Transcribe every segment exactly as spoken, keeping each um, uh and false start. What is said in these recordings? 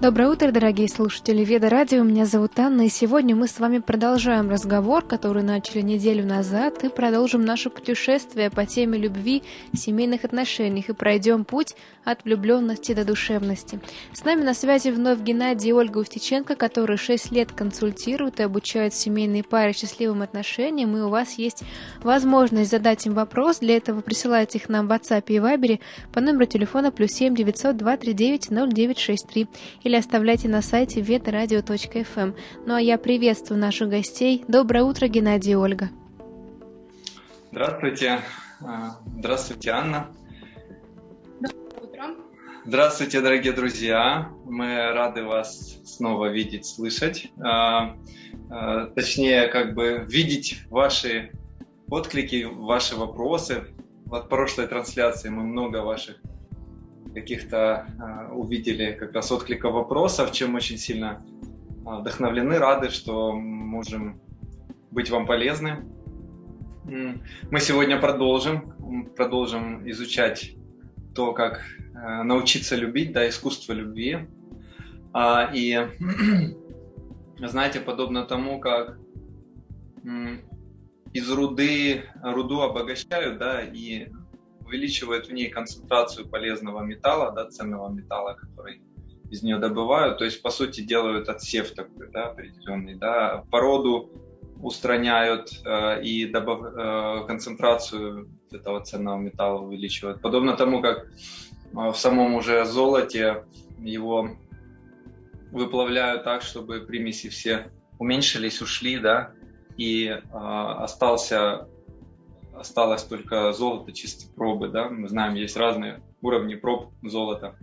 Доброе утро, дорогие слушатели Веда Радио. Меня зовут Анна, и сегодня мы с вами продолжаем разговор, который начали неделю назад, и продолжим наше путешествие по теме любви в семейных отношениях и пройдем путь от влюбленности до душевности. С нами на связи вновь Геннадий и Ольга Устиченко, которые шесть лет консультируют и обучают семейные пары счастливым отношениям, и у вас есть возможность задать им вопрос. Для этого присылайте их нам в WhatsApp и Viber по номеру телефона плюс семь девятьсот два три девять ноль девять шесть три или оставляйте на сайте ведарадио точка эф эм. Ну а я приветствую наших гостей. Доброе утро, Геннадий и Ольга. Здравствуйте. Здравствуйте, Анна. Доброе утро. Здравствуйте, дорогие друзья. Мы рады вас снова видеть, слышать. Точнее, как бы видеть ваши отклики, ваши вопросы. От прошлой трансляции мы много ваших каких-то э, увидели как раз отклика вопросов, чем очень сильно э, вдохновлены, рады, что можем быть вам полезны. Мы сегодня продолжим, продолжим изучать то, как э, научиться любить, да, искусство любви. А, и, знаете, подобно тому, как м, из руды руду обогащают, да, и увеличивают в ней концентрацию полезного металла, да, ценного металла, который из нее добывают, то есть, по сути, делают отсев такой, да, определенный, да, породу устраняют э, и добав, э, концентрацию этого ценного металла увеличивают. Подобно тому, как э, в самом уже золоте его выплавляют так, чтобы примеси все уменьшились, ушли, да, и э, остался Осталось только золото чистой пробы, да. Мы знаем, есть разные уровни проб золота.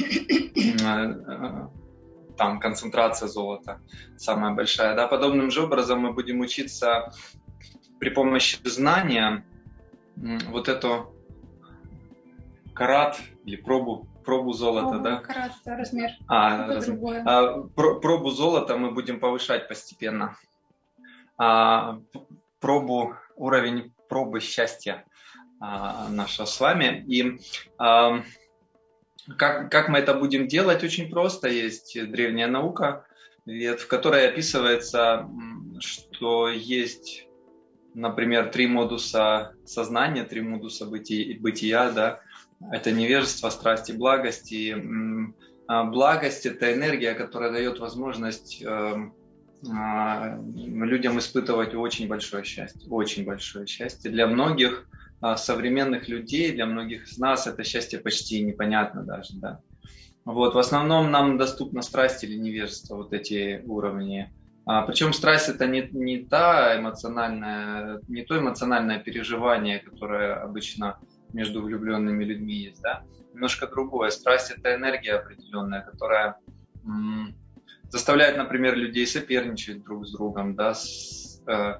Там концентрация золота самая большая, да. Подобным же образом мы будем учиться при помощи знания вот эту карат или пробу, пробу золота, О, да. Карат, размер. А, раз... а, пробу золота мы будем повышать постепенно. А, пробу, уровень пробы счастья а, нашего с вами. И а, как, как мы это будем делать? Очень просто. Есть древняя наука, в которой описывается, что есть, например, три модуса сознания, три модуса бытия, бытия, да? Это невежество, страсть и благость. И а, благость – это энергия, которая дает возможность людям испытывать очень большое счастье, очень большое счастье. Для многих современных людей, для многих из нас это счастье почти непонятно даже, да. Вот, в основном нам доступна страсть или невежество, вот эти уровни. А, причем страсть это не, не та эмоциональная, не то эмоциональное переживание, которое обычно между влюбленными людьми есть, да. Немножко другое. Страсть это энергия определенная, которая м- заставляет, например, людей соперничать друг с другом, да, с, э,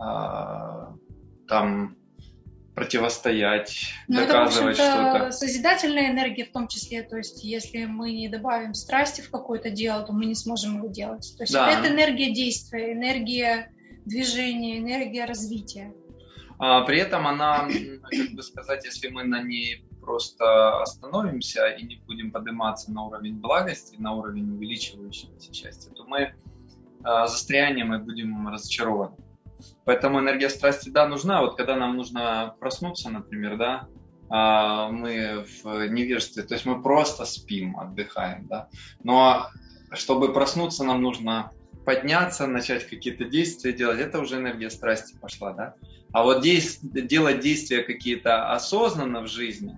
э, там противостоять, Но доказывать это, в общем-то, что-то. созидательная энергия в том числе, то есть если мы не добавим страсти в какое-то дело, то мы не сможем его делать. То есть да. Это энергия действия, энергия движения, энергия развития. А, при этом она, как бы сказать, если мы на ней просто остановимся и не будем подниматься на уровень благости, на уровень увеличивающегося счастья, то мы а, застрянем и будем разочарованы. Поэтому энергия страсти, да, нужна. Вот когда нам нужно проснуться, например, да, а, мы в невежестве, то есть мы просто спим, отдыхаем, да. Но чтобы проснуться, нам нужно подняться, начать какие-то действия делать. Это уже энергия страсти пошла, да. А вот действ- делать действия какие-то осознанно в жизни,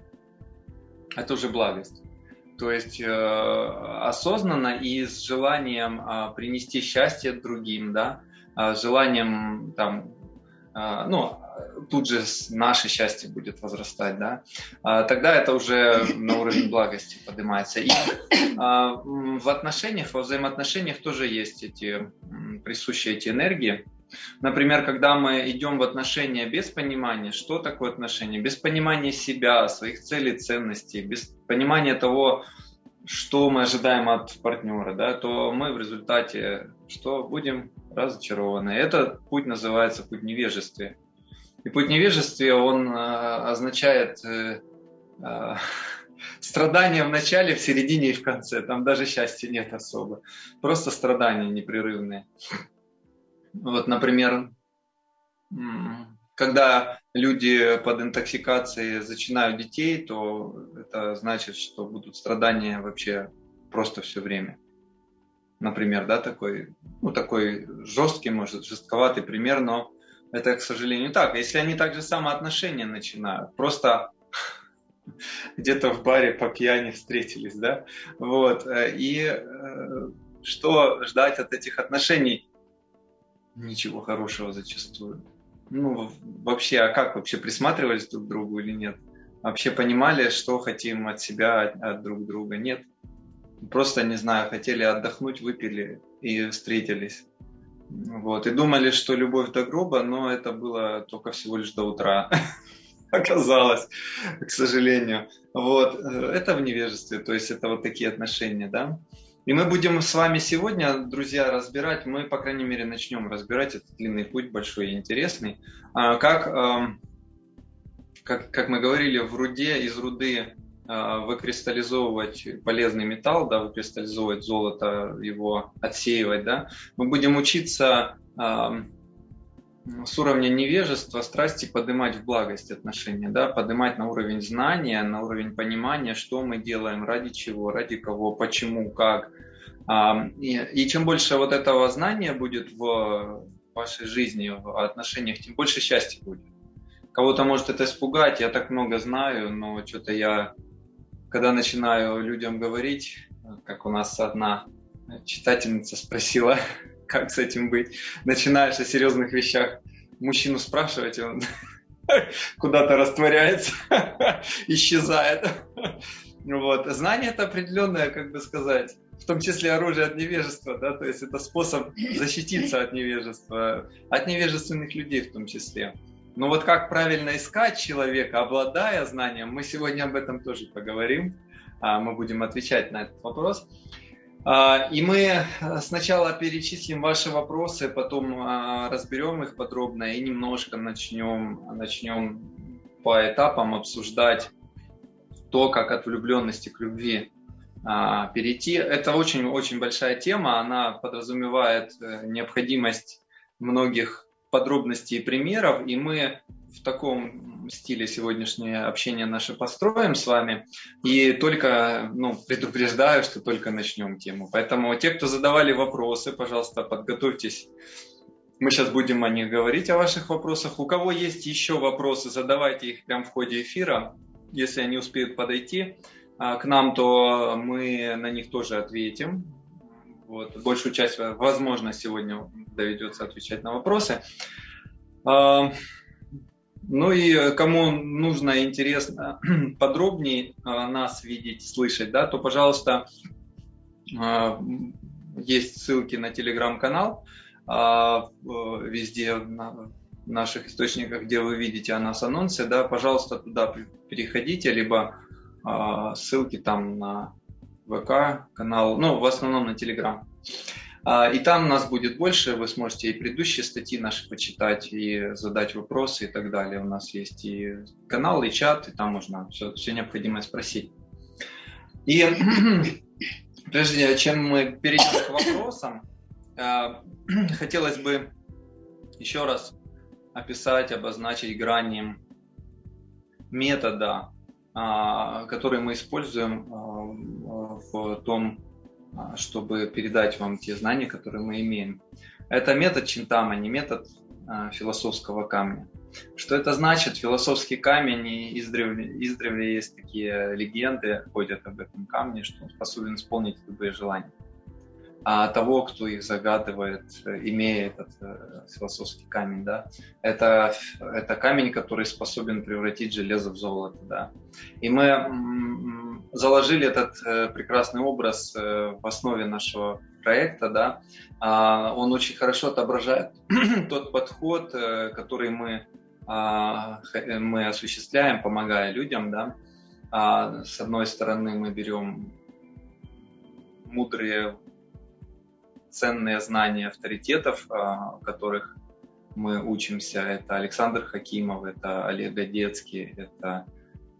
это уже благость. То есть э, осознанно и с желанием э, принести счастье другим, да, э, с желанием там, э, ну, тут же наше счастье будет возрастать, да, э, тогда это уже на уровень благости поднимается. И э, в отношениях, во взаимоотношениях тоже есть эти присущие эти энергии. Например, когда мы идем в отношения без понимания, что такое отношения, без понимания себя, своих целей, ценностей, без понимания того, что мы ожидаем от партнера, да, то мы в результате что будем разочарованы. Этот путь называется путь невежествия. И путь невежествия, он э, означает э, э, страдания в начале, в середине и в конце. Там даже счастья нет особо. Просто страдания непрерывные. Вот, например, когда люди под интоксикацией зачинают детей, то это значит, что будут страдания вообще просто все время. Например, да, такой, ну, такой жесткий, может, жестковатый пример, но это, к сожалению, так. Если они также самоотношения начинают, просто где-то в баре по пьяни встретились, да, вот, и э, что ждать от этих отношений? Ничего хорошего зачастую. Ну, вообще, а как вообще присматривались друг к другу или нет? Вообще понимали, что хотим от себя, от, от друг друга? Нет. Просто, не знаю, хотели отдохнуть, выпили и встретились. Вот. И думали, что любовь до гроба, но это было только всего лишь до утра. Оказалось, к сожалению. Вот. Это в невежестве, то есть это вот такие отношения, да. И мы будем с вами сегодня, друзья, разбирать, мы, по крайней мере, начнем разбирать этот длинный путь, большой и интересный, как, как, как мы говорили, в руде, из руды выкристаллизовывать полезный металл, да, выкристаллизовывать золото, его отсеивать, да. Мы будем учиться с уровня невежества, страсти поднимать в благость отношения, да, поднимать на уровень знания, на уровень понимания, что мы делаем, ради чего, ради кого, почему, как. И, и чем больше вот этого знания будет в вашей жизни, в отношениях, тем больше счастья будет. Кого-то может это испугать, я так много знаю, но что-то я, когда начинаю людям говорить, как у нас одна читательница спросила, как с этим быть? Начинаешь о серьезных вещах мужчину спрашивать, он куда-то растворяется, исчезает. Вот. Знание это определенное, как бы сказать, в том числе оружие от невежества, да, то есть это способ защититься от невежества, от невежественных людей в том числе. Но вот как правильно искать человека, обладая знанием, мы сегодня об этом тоже поговорим, мы будем отвечать на этот вопрос. И мы сначала перечислим ваши вопросы, потом разберем их подробно и немножко начнем, начнем по этапам обсуждать то, как от влюбленности к любви перейти. Это очень-очень большая тема, она подразумевает необходимость многих подробностей и примеров, и мы в таком стиле сегодняшнее общение наше построим с вами. И только, ну, предупреждаю, что только начнем тему. Поэтому те, кто задавали вопросы, пожалуйста, подготовьтесь. Мы сейчас будем о них говорить, о ваших вопросах. У кого есть еще вопросы, задавайте их прямо в ходе эфира. Если они успеют подойти к нам, то мы на них тоже ответим. Вот. Большую часть, возможно, сегодня доведется отвечать на вопросы. Ну и кому нужно, интересно подробнее нас видеть, слышать, да, то, пожалуйста, есть ссылки на телеграм-канал везде в наших источниках, где вы видите о нас анонсы, да, пожалуйста, туда переходите, либо ссылки там на ВК канал, ну, в основном на телеграм. И там нас будет больше, вы сможете и предыдущие статьи наши почитать, и задать вопросы и так далее. У нас есть и канал, и чат, и там можно все, все необходимое спросить. И прежде чем мы перейдем к вопросам, хотелось бы еще раз описать, обозначить грани метода, который мы используем в том, чтобы передать вам те знания, которые мы имеем. Это метод Чинтама, не метод а, философского камня. Что это значит? Философский камень, издревле, издревле есть такие легенды, ходят об этом камне, что он способен исполнить любые желания. А того, кто их загадывает, имея этот э, философский камень, да, это, это камень, который способен превратить железо в золото, да. И мы м- заложили этот э, прекрасный образ э, в основе нашего проекта, да. А, он очень хорошо отображает тот подход, э, который мы, а, мы осуществляем, помогая людям, да. А, с одной стороны, мы берем мудрые, ценные знания авторитетов, которых мы учимся. Это Александр Хакимов, это Олег Одесский, это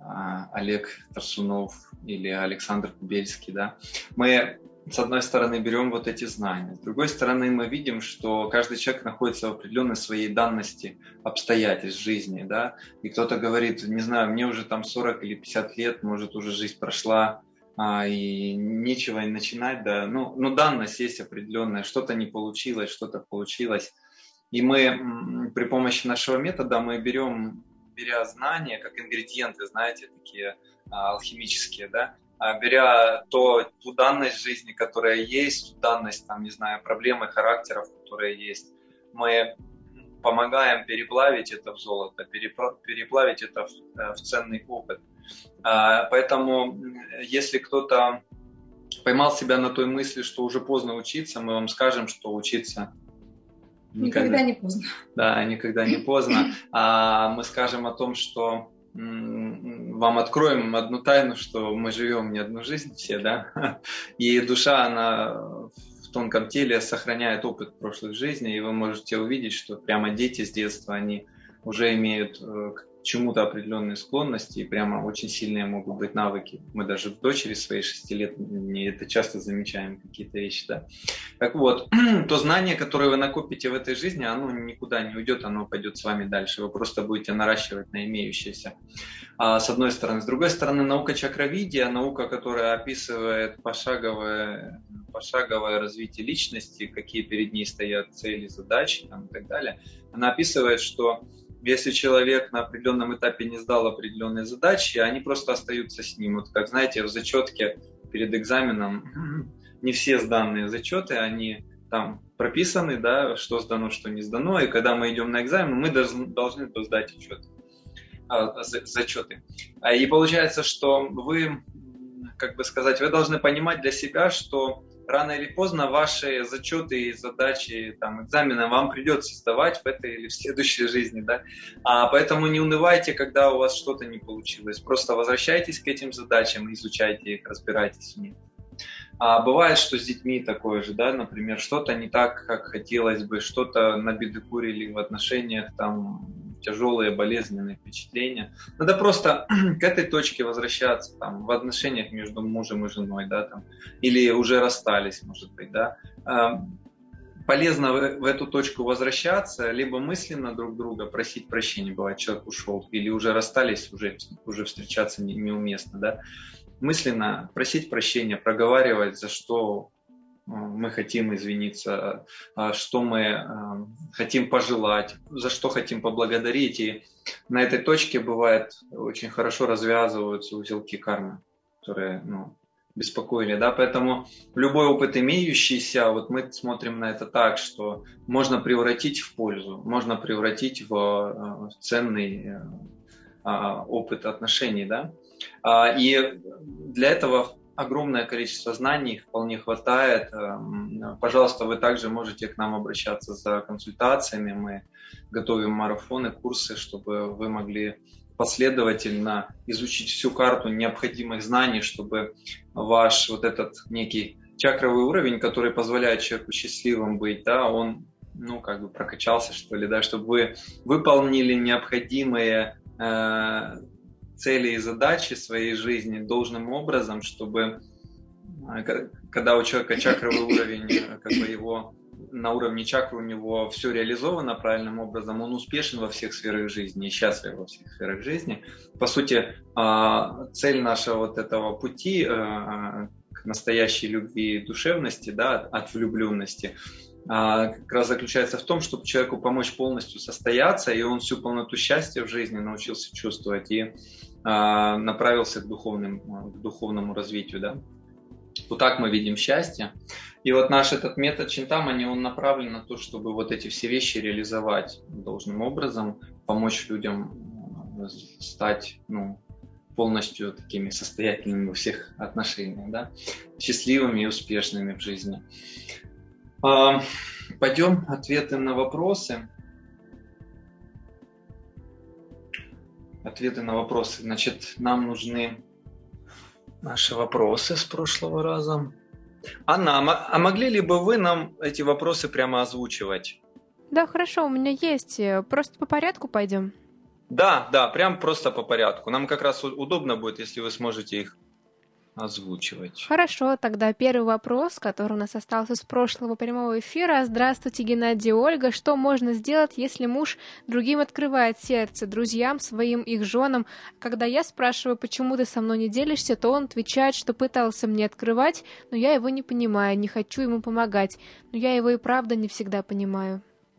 Олег Тарсунов или Александр Кубельский, да, мы, с одной стороны, берем вот эти знания, с другой стороны, мы видим, что каждый человек находится в определенной своей данности обстоятельств жизни, да, и кто-то говорит, не знаю, мне уже там сорок или пятьдесят лет, может, уже жизнь прошла, а, и нечего начинать, да, ну, ну, данность есть определенная, что-то не получилось, что-то получилось, и мы при помощи нашего метода мы берем, беря знания, как ингредиенты, знаете, такие алхимические, да, беря то, ту данность жизни, которая есть, ту данность, там, не знаю, проблемы, характеров, которые есть, мы помогаем переплавить это в золото, переплавить это в, в ценный опыт. Поэтому, если кто-то поймал себя на той мысли, что уже поздно учиться, мы вам скажем, что учиться никогда, никогда не поздно. Да, никогда не поздно. А мы скажем о том, что вам откроем одну тайну, что мы живем не одну жизнь все, да, и душа, она в тонком теле сохраняет опыт прошлых жизней, и вы можете увидеть, что прямо дети с детства, они уже имеют к чему-то определенные склонности, и прямо очень сильные могут быть навыки. Мы даже в дочери своей шести лет это часто замечаем, какие-то вещи, да. Так вот, то знание, которое вы накопите в этой жизни, оно никуда не уйдет, оно пойдет с вами дальше. Вы просто будете наращивать на имеющееся. А, с одной стороны. С другой стороны, наука чакровидия, наука, которая описывает пошаговое, пошаговое развитие личности, какие перед ней стоят цели, задачи там, и так далее, она описывает, что если человек на определенном этапе не сдал определенные задачи, они просто остаются с ним. Вот как, знаете, в зачетке перед экзаменом не все сданные зачеты, они там прописаны, да, что сдано, что не сдано. И когда мы идем на экзамен, мы должны сдать отчет, зачеты. И получается, что вы, как бы сказать, вы должны понимать для себя, что рано или поздно ваши зачеты и задачи, там, экзамены вам придется сдавать в этой или в следующей жизни, да. А поэтому не унывайте, когда у вас что-то не получилось. Просто возвращайтесь к этим задачам, изучайте их, разбирайтесь в них. А бывает, что с детьми такое же, да, например, что-то не так, как хотелось бы, что-то набедокурили в отношениях, там, тяжелые болезненные впечатления. Надо просто к этой точке возвращаться, там, в отношениях между мужем и женой, да, там, или уже расстались, может быть, да. Полезно в, в эту точку возвращаться, либо мысленно друг друга просить прощения, бывает, человек ушел, или уже расстались, уже, уже встречаться не, неуместно, да. Мысленно просить прощения, проговаривать, за что мы хотим извиниться, что мы хотим пожелать, за что хотим поблагодарить. И на этой точке бывает очень хорошо развязываются узелки кармы, которые, ну, беспокоили. Да? Поэтому любой опыт имеющийся, вот мы смотрим на это так, что можно превратить в пользу, можно превратить в ценный опыт отношений. Да? И для этого огромное количество знаний, вполне хватает. Пожалуйста, вы также можете к нам обращаться за консультациями. Мы готовим марафоны, курсы, чтобы вы могли последовательно изучить всю карту необходимых знаний, чтобы ваш вот этот некий чакровый уровень, который позволяет человеку счастливым быть, да, он, ну, как бы прокачался, что ли, да, чтобы вы выполнили необходимые э, цели и задачи своей жизни должным образом, чтобы когда у человека чакровый уровень, как бы его на уровне чакры у него все реализовано правильным образом, он успешен во всех сферах жизни и счастлив во всех сферах жизни. По сути, цель нашего вот этого пути к настоящей любви и душевности, да, от влюбленности, как раз заключается в том, чтобы человеку помочь полностью состояться, и он всю полноту счастья в жизни научился чувствовать и направился к, духовным, к духовному развитию. Да? Вот так мы видим счастье. И вот наш этот метод Чинтамани, он направлен на то, чтобы вот эти все вещи реализовать должным образом, помочь людям стать, ну, полностью такими состоятельными во всех отношениях, да? Счастливыми и успешными в жизни. Пойдем ответы на вопросы. Ответы на вопросы. Значит, нам нужны наши вопросы с прошлого раза. Анна, а могли ли бы вы нам эти вопросы прямо озвучивать? Да, хорошо, у меня есть. Просто по порядку пойдем. Да, да, прям просто по порядку. Нам как раз удобно будет, если вы сможете их озвучивать. Хорошо, тогда первый вопрос, который у нас остался с прошлого прямого эфира. Здравствуйте, Геннадий и Ольга. Что можно сделать, если муж другим открывает сердце, друзьям, своим, их женам? Когда я спрашиваю, почему ты со мной не делишься, то он отвечает, что пытался мне открывать, но я его не понимаю, не хочу ему помогать. Но я его и правда не всегда понимаю.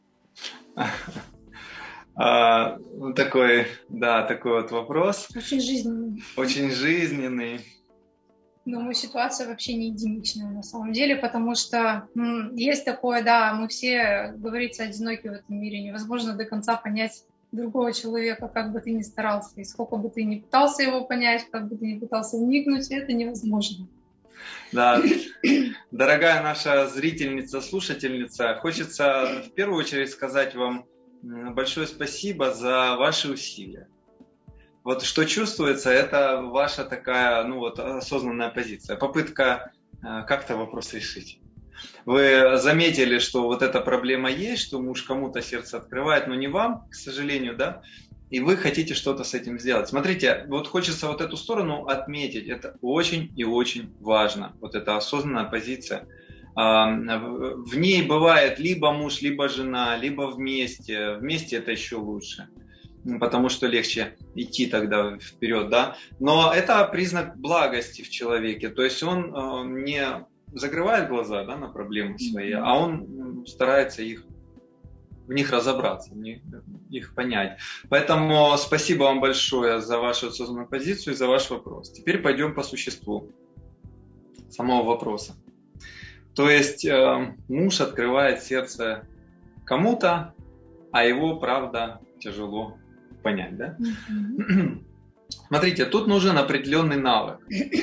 А, такой, да, такой вот вопрос. Очень жизненный. Очень жизненный. Думаю, ситуация вообще не единичная на самом деле, потому что м, есть такое, да, мы все, говорится, одиноки в этом мире, невозможно до конца понять другого человека, как бы ты ни старался, и сколько бы ты ни пытался его понять, как бы ты ни пытался вникнуть, это невозможно. Да, дорогая наша зрительница, слушательница, хочется в первую очередь сказать вам большое спасибо за ваши усилия. Вот что чувствуется, это ваша такая, ну вот, осознанная позиция, попытка э, как-то вопрос решить. Вы заметили, что вот эта проблема есть, что муж кому-то сердце открывает, но не вам, к сожалению, да, и вы хотите что-то с этим сделать. Смотрите, вот хочется вот эту сторону отметить, это очень и очень важно, вот эта осознанная позиция. В ней бывает либо муж, либо жена, либо вместе, вместе это еще лучше. Потому что легче идти тогда вперед, да. Но это признак благости в человеке. То есть он э, не закрывает глаза, да, на проблемы свои, а он старается их, в них разобраться, в них, их понять. Поэтому спасибо вам большое за вашу осознанную позицию и за ваш вопрос. Теперь пойдем по существу самого вопроса. То есть э, муж открывает сердце кому-то, а его, правда, тяжело понять, да? Mm-hmm. Смотрите, тут нужен определенный навык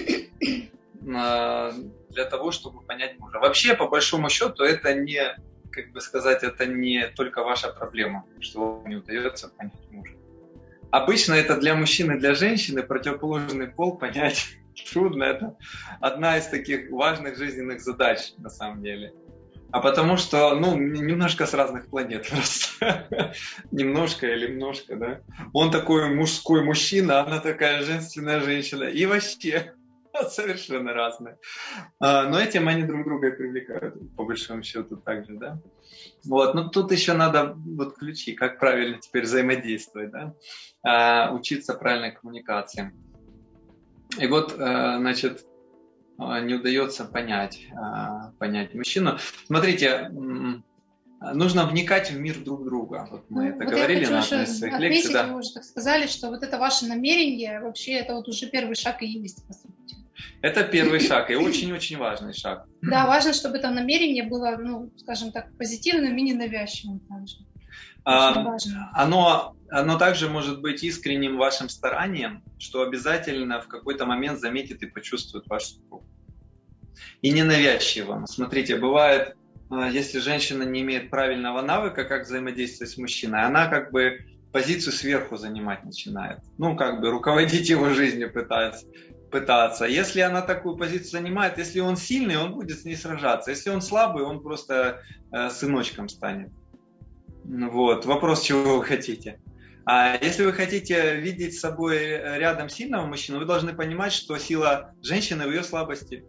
для того, чтобы понять мужа. Вообще, по большому счету, это не, как бы сказать, это не только ваша проблема, что вам не удается понять мужа. Обычно это для мужчины и для женщины противоположный пол понять трудно. Это одна из таких важных жизненных задач, на самом деле. А потому что, ну, немножко с разных планет просто. Немножко или немножко, да. Он такой мужской мужчина, она такая женственная женщина. И вообще совершенно разные. Но этим они друг друга и привлекают, по большому счету, также, да. Вот, но тут еще надо вот ключи, как правильно теперь взаимодействовать, да. Учиться правильной коммуникации. И вот, значит, не удается понять, понять мужчину. Смотрите, нужно вникать в мир друг друга. Вот мы ну, это вот говорили на одной из своих отметить, лекций. Да. Вы уже так сказали, что вот это ваше намерение, вообще это вот уже первый шаг и есть, по сути. Это первый шаг и очень-очень важный шаг. Да, важно, чтобы это намерение было, ну, скажем так, позитивным и ненавязчивым также. А, оно, оно также может быть искренним вашим старанием, что обязательно в какой-то момент заметит и почувствует ваш супруг. И ненавязчивым. Смотрите, бывает, если женщина не имеет правильного навыка, как взаимодействовать с мужчиной, она как бы позицию сверху занимать начинает. Ну, как бы руководить его жизнью пытается. пытаться. Если она такую позицию занимает, если он сильный, он будет с ней сражаться. Если он слабый, он просто э, сыночком станет. Вот. Вопрос, чего вы хотите. А если вы хотите видеть с собой рядом сильного мужчину, вы должны понимать, что сила женщины в ее слабости.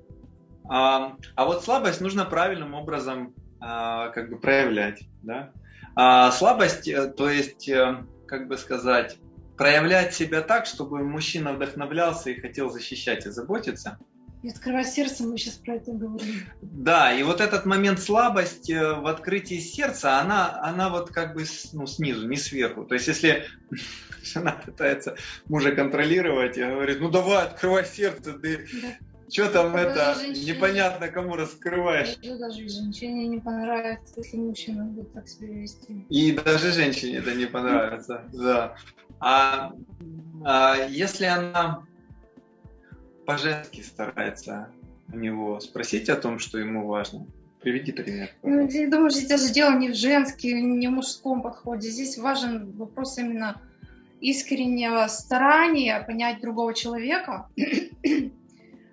А, а вот слабость нужно правильным образом а, как бы проявлять. Да? А слабость, то есть, как бы сказать, проявлять себя так, чтобы мужчина вдохновлялся и хотел защищать и заботиться. И открывать сердце, мы сейчас про это говорим. Да, и вот этот момент слабости в открытии сердца, она, она вот как бы ну, снизу, не сверху. То есть если жена пытается мужа контролировать и говорит, ну давай, открывай сердце, ты да. что там а это, женщине... непонятно кому раскрываешь. Даже женщине не понравится, если мужчина будет так себя вести. И даже женщине это не понравится, да. А, а если она по-женски старается у него спросить о том, что ему важно, приведи пример. Ну, я думаю, что здесь даже дело не в женском, не в мужском подходе. Здесь важен вопрос именно искреннего старания понять другого человека,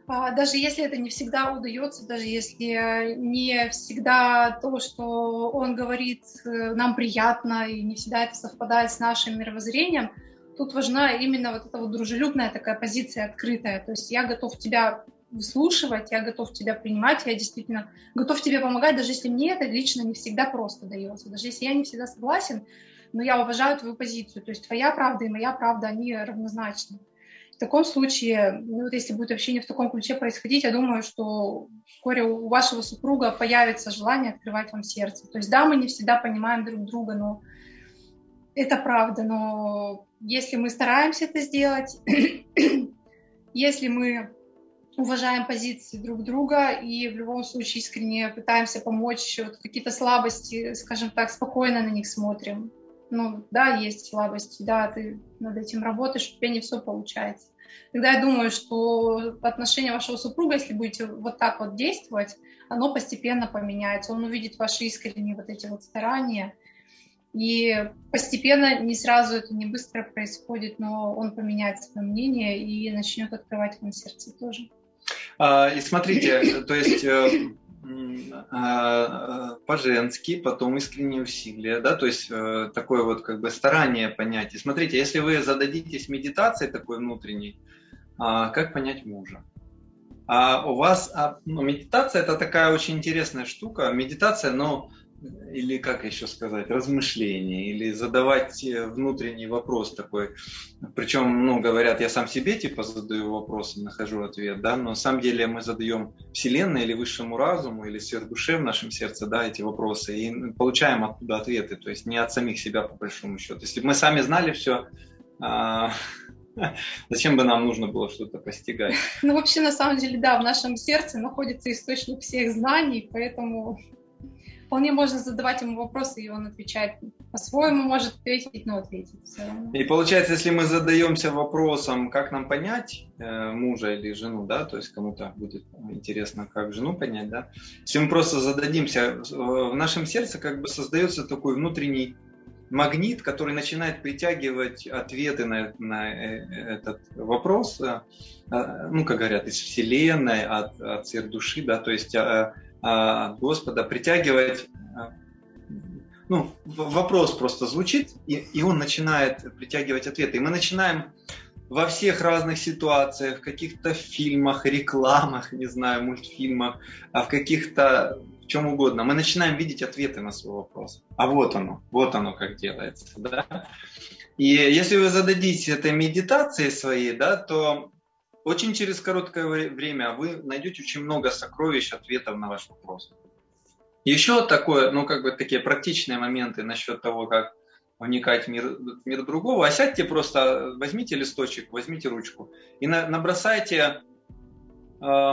Даже если это не всегда удается, даже если не всегда то, что он говорит, нам приятно, и не всегда это совпадает с нашим мировоззрением, тут важна именно вот эта вот дружелюбная такая позиция, открытая. То есть я готов тебя выслушивать, я готов тебя принимать, я действительно готов тебе помогать, даже если мне это лично не всегда просто дается, даже если я не всегда согласен, но я уважаю твою позицию. То есть твоя правда и моя правда, они равнозначны. В таком случае, ну, вот если будет общение в таком ключе происходить, я думаю, что вскоре у вашего супруга появится желание открывать вам сердце. То есть да, мы не всегда понимаем друг друга, но это правда. Но если мы стараемся это сделать, если мы уважаем позиции друг друга и в любом случае искренне пытаемся помочь, вот какие-то слабости, скажем так, спокойно на них смотрим. Ну, да, есть слабости, да, ты над этим работаешь, у тебя не все получается. Тогда я думаю, что отношение вашего супруга, если будете вот так вот действовать, оно постепенно поменяется. Он увидит ваши искренние вот эти вот старания. И постепенно, не сразу, это не быстро происходит, но он поменяет свое мнение и начнет открывать вам сердце тоже. А, и смотрите, то есть... по-женски, потом искренние усилия, да, то есть э, такое вот как бы старание понять. И смотрите, если вы зададитесь медитацией такой внутренней, а, как понять мужа? А у вас, а, ну, медитация это такая очень интересная штука. Медитация, ну, или как еще сказать, размышление, или задавать внутренний вопрос такой. Причем, ну, говорят, я сам себе типа задаю вопрос и нахожу ответ, да, но на самом деле мы задаем Вселенной или высшему разуму, или сверхдуше в нашем сердце, да, эти вопросы, и получаем оттуда ответы, то есть не от самих себя по большому счету. Если бы мы сами знали все, а... зачем бы нам нужно было что-то постигать? Ну, вообще, на самом деле, да, в нашем сердце находится источник всех знаний, поэтому... Вполне можно задавать ему вопросы, и он отвечает по-своему, может ответить, но ответит все равно. И получается, если мы задаемся вопросом, как нам понять э, мужа или жену, да, то есть кому-то будет интересно, как жену понять, да, если мы просто зададимся, в нашем сердце как бы создается такой внутренний магнит, который начинает притягивать ответы на, на этот вопрос, э, ну, как говорят, из Вселенной, от, от сверхдуши, да, то есть... Э, Господа, притягивать, ну, вопрос просто звучит, и, и он начинает притягивать ответы. И мы начинаем во всех разных ситуациях, в каких-то фильмах, рекламах, не знаю, мультфильмах, а в каких-то, в чем угодно, мы начинаем видеть ответы на свой вопрос. А вот оно, вот оно как делается, да. И если вы зададите этой медитацией своей, да, то очень через короткое время вы найдете очень много сокровищ, ответов на ваш вопрос. Еще такое, ну, как бы такие практичные моменты насчет того, как вникать в мир, в мир другого. А сядьте просто, возьмите листочек, возьмите ручку и на, набросайте э,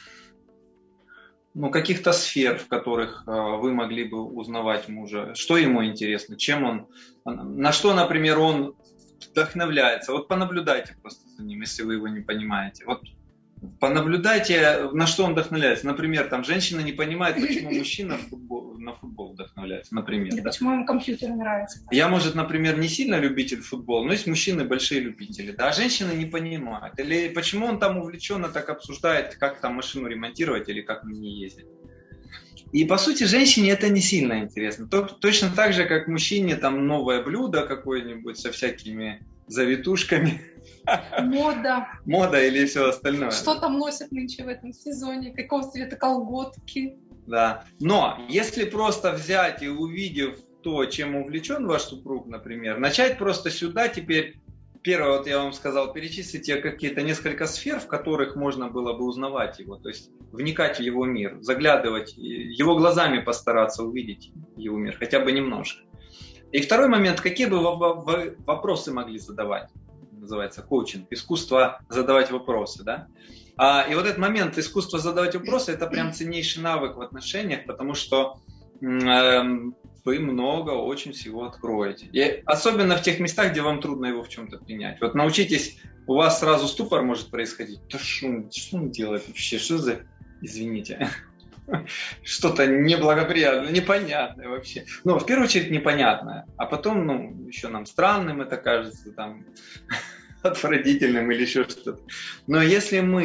ну, каких-то сфер, в которых э, вы могли бы узнавать мужа. Что ему интересно, чем он, на что, например, он вдохновляется. Вот понаблюдайте просто за ним, если вы его не понимаете. Вот понаблюдайте, на что он вдохновляется. Например, там женщина не понимает, почему мужчина футбол, на футбол вдохновляется, например. Да, да. Почему ему компьютер нравится. Я, может, например, не сильно любитель футбола, но есть мужчины большие любители, да, а женщина не понимает. Или почему он там увлеченно так обсуждает, как там машину ремонтировать или как на ней ездить. И, по сути, женщине это не сильно интересно. Точно так же, как мужчине там новое блюдо какое-нибудь со всякими завитушками. Мода. Мода или все остальное. Что там носят нынче в этом сезоне? Какого цвета колготки? Да. Но если просто взять и увидев то, чем увлечен ваш супруг, например, начать просто сюда теперь... Первое, вот я вам сказал, перечислите какие-то несколько сфер, в которых можно было бы узнавать его, то есть вникать в его мир, заглядывать, его глазами постараться увидеть его мир, хотя бы немножко. И второй момент, какие бы вы вопросы могли задавать, называется коучинг, искусство задавать вопросы, да? А, и вот этот момент, искусство задавать вопросы, это прям ценнейший навык в отношениях, потому что э, вы много очень всего откроете. И особенно в тех местах, где вам трудно его в чем-то принять. Вот научитесь, у вас сразу ступор может происходить. Да что он, что он делает вообще? Что за, извините, что-то неблагоприятное, непонятное вообще. Ну, в первую очередь непонятное, а потом, ну, еще нам странным это кажется, там, отвратительным или еще что-то. Но если мы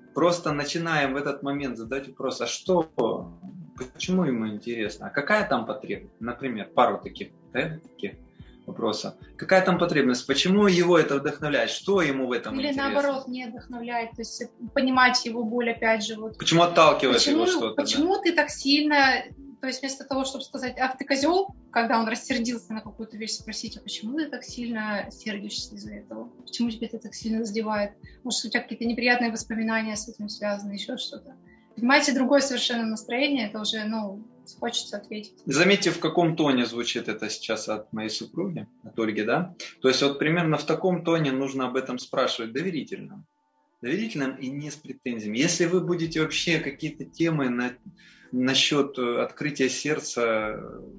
просто начинаем в этот момент задать вопрос, а что, почему ему интересно, а какая там потребность? Например, пару таких, да, таких вопросов. Какая там потребность, почему его это вдохновляет, что ему в этом Или интересно? Или наоборот не вдохновляет, то есть понимать его боль опять же. Вот. Почему отталкивает почему, его что-то? Почему да? ты так сильно... То есть вместо того, чтобы сказать, ах, ты козел, когда он рассердился на какую-то вещь, спросить, а почему ты так сильно сердишься из-за этого? Почему тебя это так сильно задевает? Может, у тебя какие-то неприятные воспоминания с этим связаны, еще что-то? Понимаете, другое совершенно настроение, это уже, ну, хочется ответить. Заметьте, в каком тоне звучит это сейчас от моей супруги, от Ольги, да? То есть вот примерно в таком тоне нужно об этом спрашивать доверительно. Доверительным и не с претензиями. Если вы будете вообще какие-то темы на... насчет открытия сердца,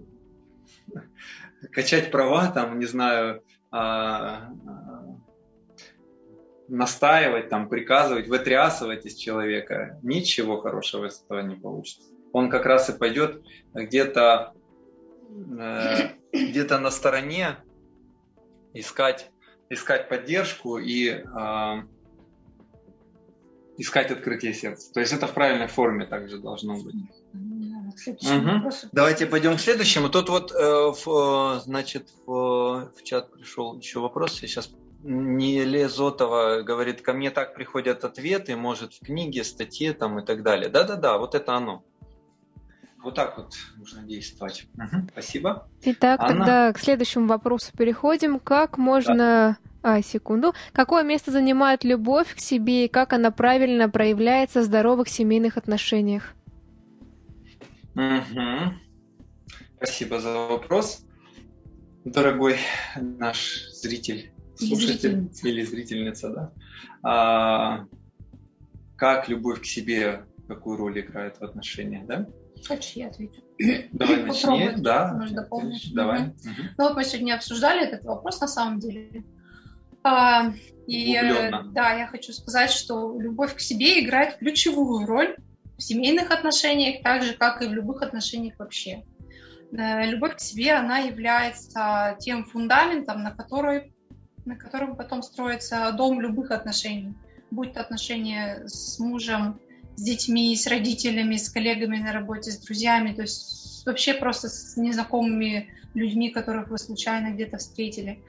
качать права, там, не знаю, а, а, настаивать, там, приказывать, вытрясывать из человека, ничего хорошего из этого не получится. Он как раз и пойдет где-то э, где-то на стороне искать, искать поддержку и э, искать открытие сердца. То есть это в правильной форме также должно быть. Угу. Давайте пойдем к следующему. Тут вот, э, в, значит, в, в чат пришел еще вопрос. Я сейчас не Лезотова говорит, ко мне так приходят ответы, может, в книге, статье там и так далее. Да-да-да, вот это оно. Вот так вот нужно действовать. Угу. Спасибо. Итак, Анна? Тогда к следующему вопросу переходим. Как можно... Да. А, секунду. Какое место занимает любовь к себе и как она правильно проявляется в здоровых семейных отношениях? Угу. Спасибо за вопрос, дорогой наш зритель, слушатель или, или зрительница, да? А, как любовь к себе, какую роль играет в отношениях, да? Хочешь, я отвечу? Давай начни, да. Может, дополнить. Давай. Угу. Угу. Ну вот мы сегодня обсуждали этот вопрос на самом деле. А, и да, я хочу сказать, что любовь к себе играет ключевую роль в семейных отношениях, так же, как и в любых отношениях вообще. Любовь к себе, она является тем фундаментом, на, который, на котором потом строится дом любых отношений. Будь то отношения с мужем, с детьми, с родителями, с коллегами на работе, с друзьями, то есть вообще просто с незнакомыми людьми, которых вы случайно где-то встретили.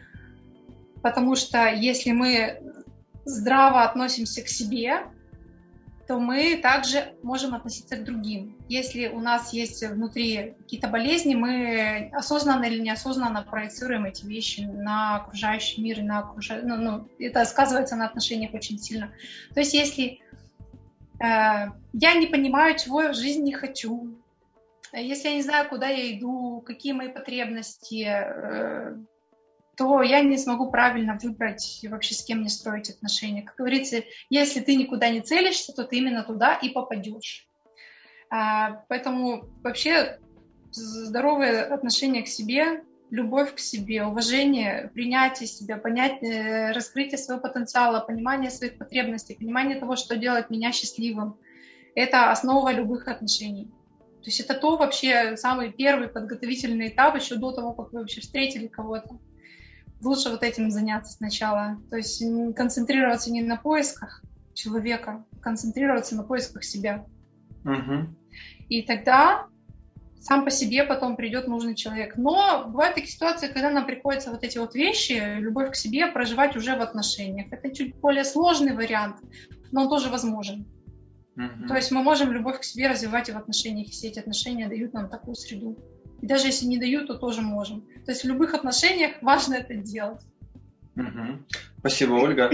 Потому что если мы здраво относимся к себе, то мы также можем относиться к другим. Если у нас есть внутри какие-то болезни, мы осознанно или неосознанно проецируем эти вещи на окружающий мир, на окружа... ну, ну, это сказывается на отношениях очень сильно. То есть если э, я не понимаю, чего я в жизни не хочу, если я не знаю, куда я иду, какие мои потребности, э, то я не смогу правильно выбрать вообще, с кем мне строить отношения. Как говорится, если ты никуда не целишься, то ты именно туда и попадешь. А, поэтому вообще здоровые отношения к себе, любовь к себе, уважение, принятие себя, понятие, раскрытие своего потенциала, понимание своих потребностей, понимание того, что делает меня счастливым, это основа любых отношений. То есть это то вообще самый первый подготовительный этап еще до того, как вы вообще встретили кого-то. Лучше вот этим заняться сначала. То есть концентрироваться не на поисках человека, а концентрироваться на поисках себя. Угу. И тогда сам по себе потом придет нужный человек. Но бывают такие ситуации, когда нам приходится вот эти вот вещи, любовь к себе, проживать уже в отношениях. Это чуть более сложный вариант, но он тоже возможен. Угу. То есть мы можем любовь к себе развивать и в отношениях, если эти отношения дают нам такую среду. И даже если не дают, то тоже можем. То есть в любых отношениях важно это делать. Угу. Спасибо, Ольга.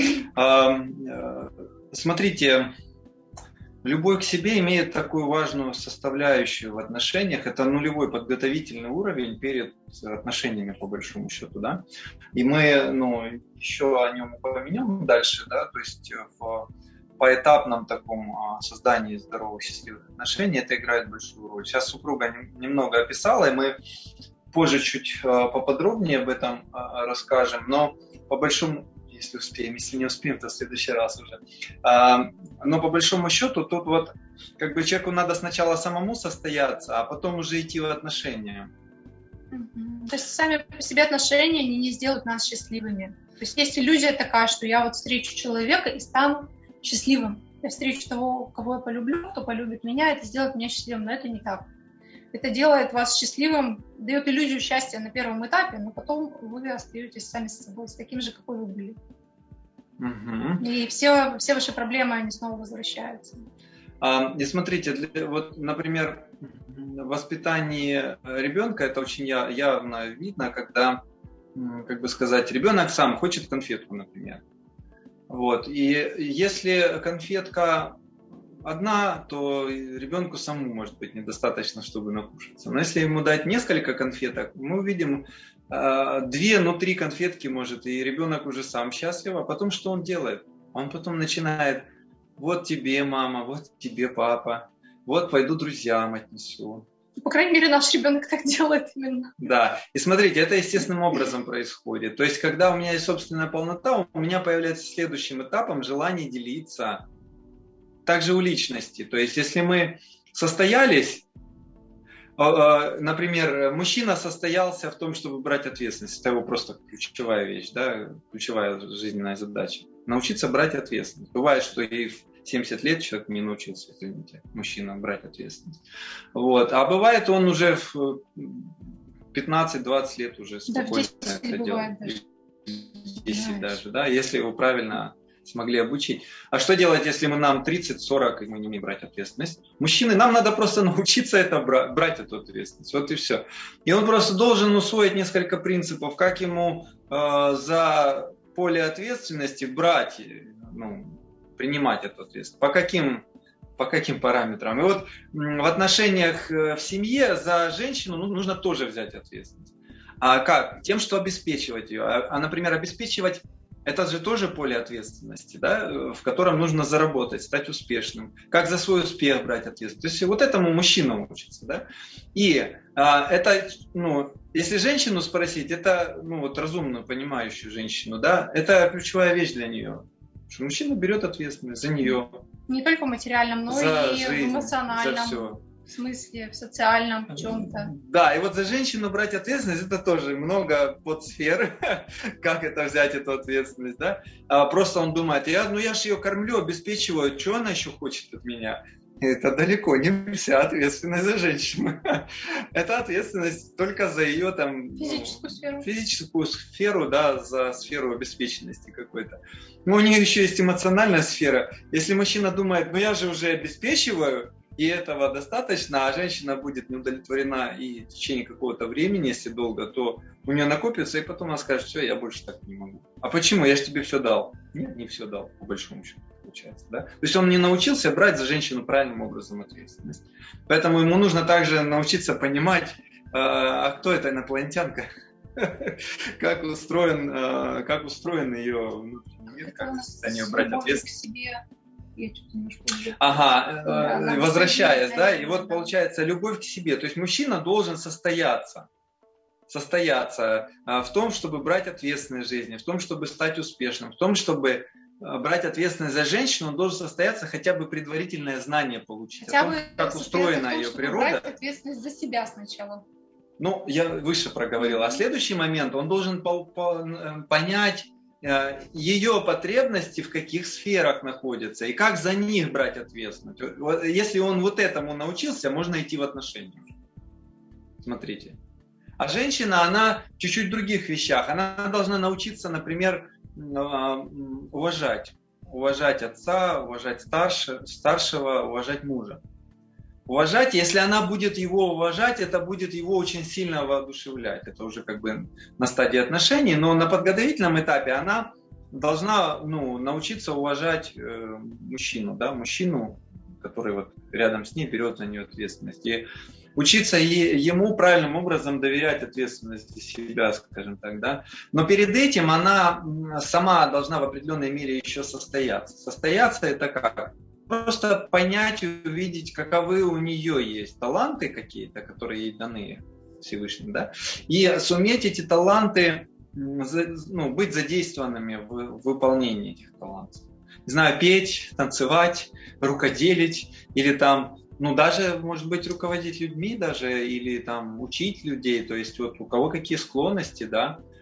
Смотрите, любовь к себе имеет такую важную составляющую в отношениях. Это нулевой подготовительный уровень перед отношениями, по большому счету. Да? И мы ну, еще о нем упомянем дальше. Да? То есть в поэтапном таком создании здоровых, счастливых отношений это играет большую роль. Сейчас супруга немного описала, и мы позже чуть поподробнее об этом расскажем, но по большому, если успеем, если не успеем, то в следующий раз уже. Но по большому счету тут вот как бы человеку надо сначала самому состояться, а потом уже идти в отношения. То есть сами по себе отношения они не сделают нас счастливыми. То есть есть иллюзия такая, что я вот встречу человека и стану счастливым. я встречу того, кого я полюблю, кто полюбит меня, это сделает меня счастливым, но это не так. Это делает вас счастливым, дает иллюзию счастья на первом этапе, но потом вы остаетесь сами с собой, с таким же, какой вы были. Угу. И все, все ваши проблемы, они снова возвращаются. А, и смотрите, для, вот, например, в воспитании ребенка это очень явно видно, когда, как бы сказать, ребенок сам хочет конфетку, например. Вот. И если конфетка одна, то ребенку самому может быть недостаточно, чтобы накушаться. Но если ему дать несколько конфеток, мы увидим две, ну три конфетки может, и ребенок уже сам счастлив. А потом что он делает? Он потом начинает: вот тебе, мама, вот тебе, папа, вот пойду друзьям отнесу. По крайней мере, наш ребенок так делает именно. Да, и смотрите, это естественным образом происходит. То есть, когда у меня есть собственная полнота, у меня появляется следующим этапом желание делиться. Также у личности. То есть, если мы состоялись, например, мужчина состоялся в том, чтобы брать ответственность. Это его просто ключевая вещь, да, ключевая жизненная задача. Научиться брать ответственность. Бывает, что и в семьдесят лет человек не научился, извините, мужчина, брать ответственность. Вот. А бывает, он уже в пятнадцать-двадцать лет уже спокойно да, это делает. десять даже, да, если его правильно смогли обучить. А что делать, если мы нам тридцать-сорок, и мы не умеем брать ответственность? Мужчины, нам надо просто научиться это брать, брать эту ответственность. Вот и все. И он просто должен усвоить несколько принципов, как ему э, за поле ответственности брать, ну, принимать эту ответственность. По каким, по каким параметрам? И вот в отношениях в семье за женщину ну, нужно тоже взять ответственность. А как? Тем, что обеспечивать ее. А, а например, обеспечивать это же тоже поле ответственности, да, в котором нужно заработать, стать успешным. Как за свой успех брать ответственность. То есть вот этому мужчина учится. Да? И а, это, ну, если женщину спросить, это ну, вот разумно понимающую женщину, да, это ключевая вещь для нее. Что мужчина берет ответственность за нее. Не только в материальном, но за и жизнь, в эмоциональном. за все. В смысле, в социальном, в чем-то. Да, и вот за женщину брать ответственность, это тоже много подсфер, как это взять, эту ответственность, да. А просто он думает, я, ну я же ее кормлю, обеспечиваю, что она еще хочет от меня? Это далеко не вся ответственность за женщину. Это ответственность только за ее там... Физическую ну, сферу. Физическую сферу, да, за сферу обеспеченности какой-то. Но у нее еще есть эмоциональная сфера. Если мужчина думает, ну я же уже обеспечиваю, и этого достаточно, а женщина будет не удовлетворена и в течение какого-то времени, если долго, то у нее накопится, и потом она скажет, все, я больше так не могу. А почему? Я же тебе все дал. Нет, не все дал, по большому счету, получается. Да? То есть он не научился брать за женщину правильным образом ответственность. Поэтому ему нужно также научиться понимать, а кто эта инопланетянка, как устроен, как устроен ее внутренний мир, как за нее брать ответственность. Ага, да, возвращаясь, да, и вот получается любовь к себе. То есть мужчина должен состояться, состояться в том, чтобы брать ответственность в жизни, в том, чтобы стать успешным, в том, чтобы брать ответственность за женщину, он должен состояться хотя бы предварительное знание получить, хотя о том, как устроена том, ее природа. Брать ответственность за себя сначала. Ну, я выше проговорил. А следующий момент, он должен понять ее потребности в каких сферах находятся и как за них брать ответственность. Если он вот этому научился, можно идти в отношения. Смотрите. А женщина, она чуть-чуть в других вещах. Она должна научиться, например, уважать. Уважать отца, уважать старше, старшего, уважать мужа. Уважать, если она будет его уважать, это будет его очень сильно воодушевлять. Это уже как бы на стадии отношений, но на подготовительном этапе она должна ну, научиться уважать э, мужчину, да, мужчину, который вот рядом с ней берет за нее ответственность. И учиться е- ему правильным образом доверять ответственность за себя, скажем так, да. Но перед этим она сама должна в определенной мере еще состояться. Состояться это как? Просто понять, увидеть, каковы у нее есть таланты какие-то, которые ей даны Всевышним, да, и суметь эти таланты, ну, быть задействованными в выполнении этих талантов. Не знаю, петь, танцевать, рукоделить, или там, ну, даже, может быть, руководить людьми даже, или там учить людей, то есть вот у кого какие склонности, да,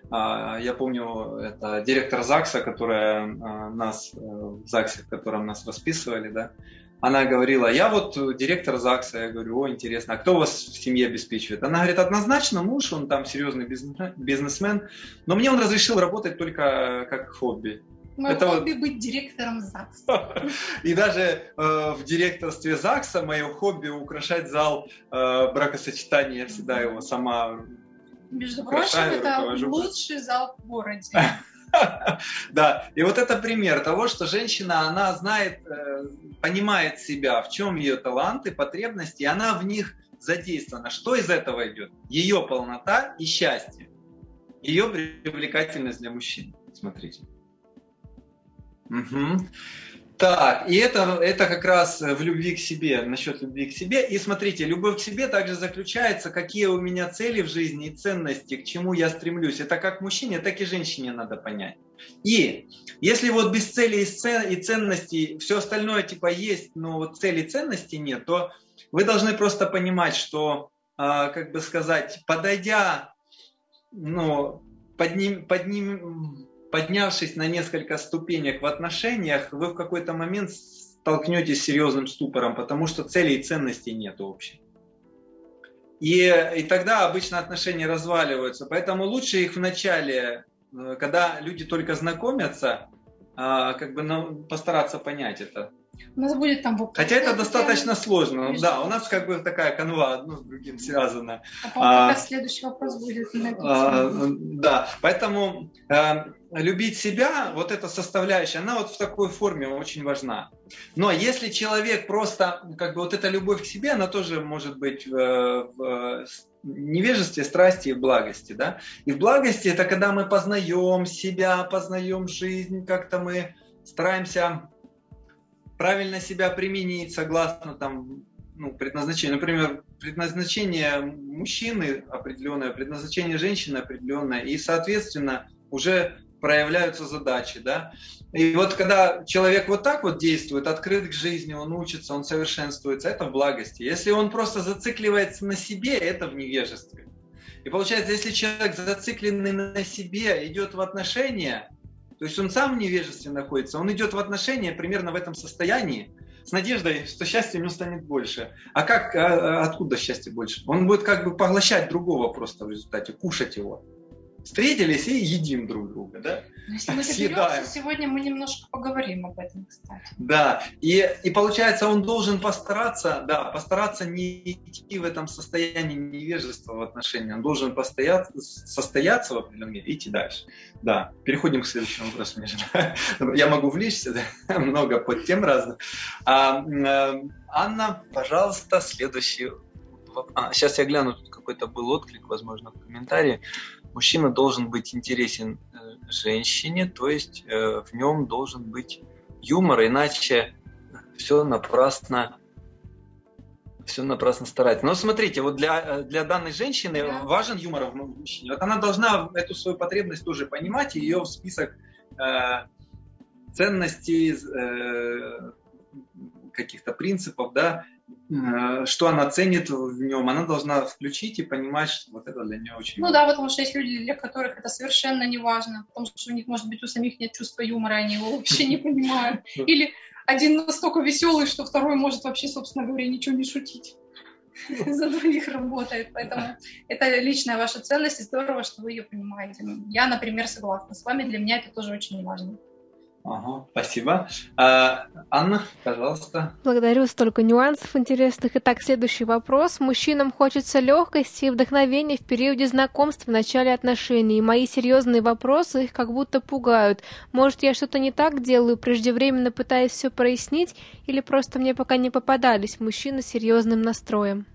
Я помню, это директор ЗАГСа, которая нас, в ЗАГСе, в котором нас расписывали, да, она говорила: я вот директор ЗАГСа. Я говорю: о, интересно, а кто вас в семье обеспечивает? Она говорит: однозначно муж, он там серьезный бизнесмен, но мне он разрешил работать только как хобби. Мое это хобби вот... быть директором ЗАГСа. И даже э, в директорстве ЗАГСа мое хобби украшать зал э, бракосочетания. Я всегда его сама Между прочим, это лучший зал в городе. Да, и вот это пример того, что женщина, она знает, понимает себя, в чем ее таланты, потребности, и она в них задействована. Что из этого идет? Ее полнота и счастье. Ее привлекательность для мужчин. Смотрите. Угу. Так, и это, это как раз в любви к себе, насчет любви к себе. И смотрите, любовь к себе также заключается, какие у меня цели в жизни и ценности, к чему я стремлюсь. Это как мужчине, так и женщине надо понять. И если вот без цели и ценностей все остальное типа есть, но вот цели и ценностей нет, то вы должны просто понимать, что, как бы сказать, подойдя, ну, подним, подним, поднявшись на несколько ступенек в отношениях, вы в какой-то момент столкнетесь с серьезным ступором, потому что целей и ценностей нет общих. И, и тогда обычно отношения разваливаются. Поэтому лучше их вначале, когда люди только знакомятся, как бы постараться понять это. У нас будет там... Хотя это достаточно сложно. Да, у нас как бы такая канва одно с другим связана. А по-моему, как раз следующий вопрос будет на эту тему. Да, поэтому э, любить себя, вот эта составляющая, она вот в такой форме очень важна. Но если человек просто, как бы вот эта любовь к себе, она тоже может быть в, в невежестве, страсти и в благости, да. И в благости это когда мы познаем себя, познаем жизнь, как-то мы стараемся правильно себя применить согласно там, ну, предназначению. Например, предназначение мужчины определенное, предназначение женщины определенное, и, соответственно, уже проявляются задачи, да. И вот когда человек вот так вот действует, открыт к жизни, он учится, он совершенствуется, это в благости. Если он просто зацикливается на себе, это в невежестве. И получается, если человек зацикленный на себе идет в отношения, то есть он сам в невежестве находится, он идет в отношения примерно в этом состоянии, с надеждой, что счастье у него станет больше. А как, а, откуда счастье больше? Он будет как бы поглощать другого просто в результате, кушать его. Встретились и едим друг друга, да? Если мы доберемся, сегодня мы немножко поговорим об этом, кстати. Да, и, и получается, он должен постараться, да, постараться не идти в этом состоянии невежества в отношении, он должен постоять, состояться в определенном мире и идти дальше. Да, переходим к следующему вопросу. Я могу влезть, да? Много подтем разных. А, Анна, пожалуйста, следующий вопрос. А, сейчас я гляну, тут какой-то был отклик, возможно, в комментарии. Мужчина должен быть интересен женщине, то есть э, в нем должен быть юмор, иначе все напрасно, все напрасно старается. Но смотрите, вот для, для данной женщины да. важен юмор в мужчине. Вот она должна эту свою потребность тоже понимать, и ее в список э, ценностей, э, каких-то принципов, да, что она ценит в нем, она должна включить и понимать, что вот это для нее очень ну важно. Ну да, потому что есть люди, для которых это совершенно не важно, потому что у них, может быть, у самих нет чувства юмора, они его вообще не понимают. Или один настолько веселый, что второй может вообще, собственно говоря, ничего не шутить. За двоих работает, поэтому это личная ваша ценность, и здорово, что вы ее понимаете. Я, например, согласна с вами, для меня это тоже очень важно. Ага, спасибо. А, Анна, пожалуйста. Благодарю, столько нюансов интересных. Итак, следующий вопрос. Мужчинам хочется легкости и вдохновения в периоде знакомств, в начале отношений. И мои серьезные вопросы их как будто пугают. Может, я что-то не так делаю, преждевременно пытаясь все прояснить, или просто мне пока не попадались мужчины с серьезным настроем?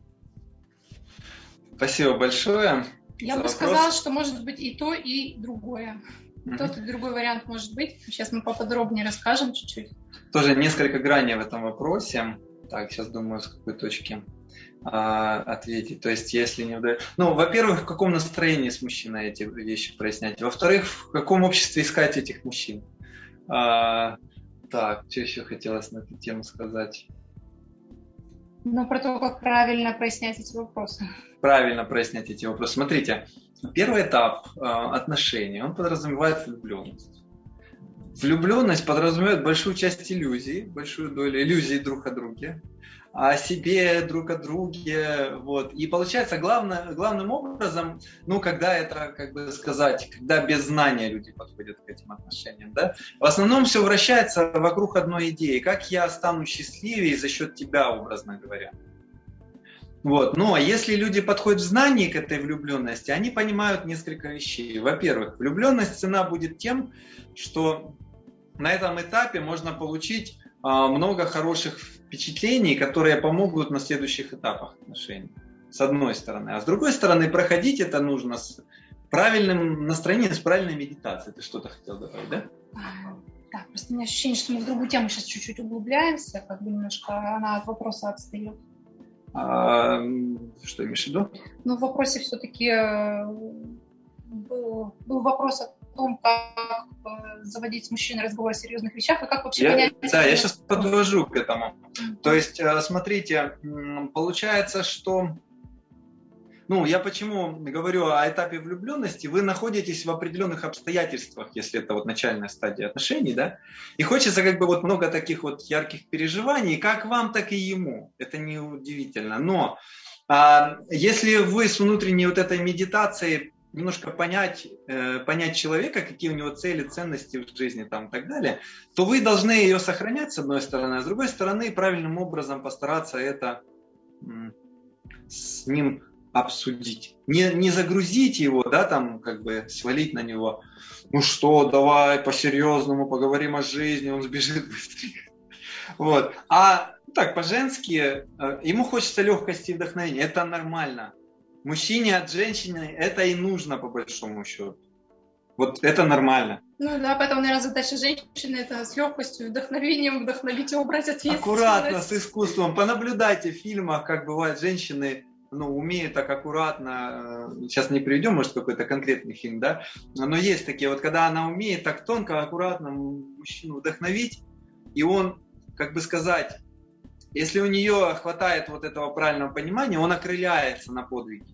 Спасибо большое. Я бы вопрос. сказала, что может быть и то, и другое. Тот и другой вариант может быть. Сейчас мы поподробнее расскажем чуть-чуть. Тоже несколько граней в этом вопросе. Так, сейчас думаю, с какой точки а, ответить. То есть, если не удается... Ну, во-первых, в каком настроении с мужчиной эти вещи прояснять. Во-вторых, в каком обществе искать этих мужчин. А, так, что еще хотелось на эту тему сказать? Ну, про то, как правильно прояснять эти вопросы. Правильно прояснять эти вопросы. Смотрите, Первый этап э, отношений, он подразумевает влюбленность. Влюбленность подразумевает большую часть иллюзий, большую долю иллюзий друг о друге, о себе, друг о друге. Вот. И получается главное, главным образом, ну, когда это, как бы сказать, когда без знания люди подходят к этим отношениям, да, в основном все вращается вокруг одной идеи. Как я стану счастливее за счет тебя, образно говоря. Вот. Но если люди подходят в знании к этой влюбленности, они понимают несколько вещей. Во-первых, влюбленность цена будет тем, что на этом этапе можно получить а, много хороших впечатлений, которые помогут на следующих этапах отношений. С одной стороны. А с другой стороны, проходить это нужно с правильным настроением, с правильной медитацией. Ты что-то хотел добавить, да? Да, просто у меня ощущение, что мы в другую тему сейчас чуть-чуть углубляемся, как бы немножко она от вопроса отстает. А, что имеешь в виду? Ну, в вопросе все-таки был, был вопрос о том, как заводить с мужчиной разговор о серьезных вещах, и как вообще я, понять... Да, я сейчас подвожу к этому. Mm-hmm. То есть, смотрите, получается, что... Ну, я почему говорю о этапе влюбленности, вы находитесь в определенных обстоятельствах, если это вот начальная стадия отношений, да, и хочется как бы вот много таких вот ярких переживаний, как вам, так и ему. Это не удивительно. Но а, если вы с внутренней вот этой медитацией немножко понять, э, понять человека, какие у него цели, ценности в жизни там, и так далее, то вы должны ее сохранять с одной стороны, а с другой стороны правильным образом постараться это м, с ним обсудить. Не, не загрузить его, да, там, как бы свалить на него. Ну что, давай по-серьезному поговорим о жизни, он сбежит быстрее. Вот. А так, по-женски, ему хочется легкости и вдохновения. Это нормально. Мужчине от женщины это и нужно, по большому счету. Вот это нормально. Ну да, поэтому, наверное, задача женщины это с легкостью, вдохновением вдохновить его брать ответственность. Аккуратно, с искусством. Понаблюдайте в фильмах, как бывает женщины, ну, умеют так аккуратно, сейчас не приведем, может, какой-то конкретный фильм, да, но есть такие, вот когда она умеет так тонко, аккуратно мужчину вдохновить, и он, как бы сказать, если у нее хватает вот этого правильного понимания, он окрыляется на подвиги.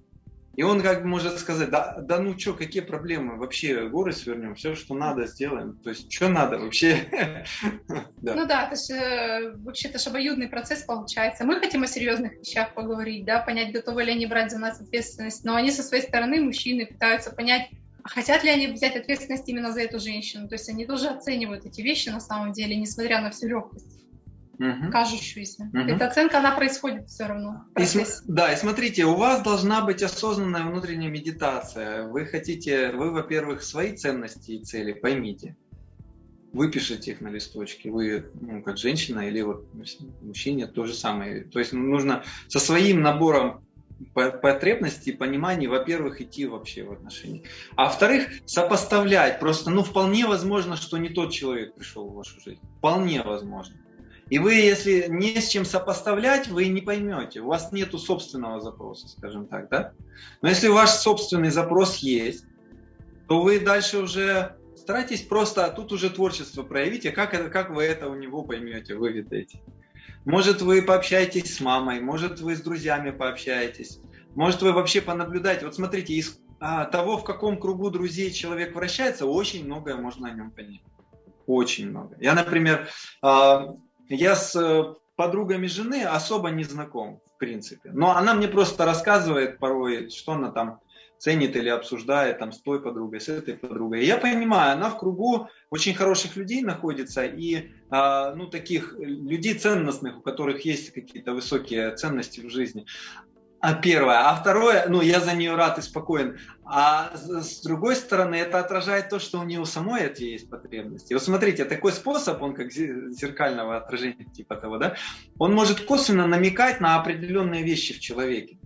И он как бы может сказать, да, да ну что, какие проблемы, вообще горы свернем, все, что надо, сделаем. То есть, что надо вообще? Ну да, это же вообще это же обоюдный процесс получается. Мы хотим о серьезных вещах поговорить, да, понять, готовы ли они брать за нас ответственность, но они со своей стороны, мужчины, пытаются понять, а хотят ли они взять ответственность именно за эту женщину. То есть они тоже оценивают эти вещи на самом деле, несмотря на всю легкость. Угу. Кажущуюся. Угу. Эта оценка, она происходит все равно. И, да, и смотрите, у вас должна быть осознанная внутренняя медитация. Вы хотите, вы, во-первых, свои ценности и цели поймите. Выпишите их на листочке. Вы, ну, как женщина или вот мужчине, то же самое. То есть нужно со своим набором потребностей и пониманий, во-первых, идти вообще в отношения. А во-вторых, сопоставлять. Просто, ну, вполне возможно, что не тот человек пришел в вашу жизнь. Вполне возможно. И вы, если не с чем сопоставлять, вы не поймете. У вас нету собственного запроса, скажем так, да? Но если ваш собственный запрос есть, то вы дальше уже старайтесь просто, а тут уже творчество проявите, как, это, как вы это у него поймете, выведаете. Может, вы пообщаетесь с мамой, может, вы с друзьями пообщаетесь, может, вы вообще понаблюдаете. Вот смотрите, из а, того, в каком кругу друзей человек вращается, очень многое можно о нем понять. Очень много. Я, например... А, Я с подругами жены особо не знаком, в принципе. Но она мне просто рассказывает порой, что она там ценит или обсуждает там, с той подругой, с этой подругой. И я понимаю, она в кругу очень хороших людей находится и а, ну, таких людей ценностных, у которых есть какие-то высокие ценности в жизни. А первое. А второе, ну, я за нее рад и спокоен. А с другой стороны, это отражает то, что у нее самой эти есть потребности. Вот смотрите, такой способ, он как зеркального отражения типа того, да, он может косвенно намекать на определенные вещи в человеке.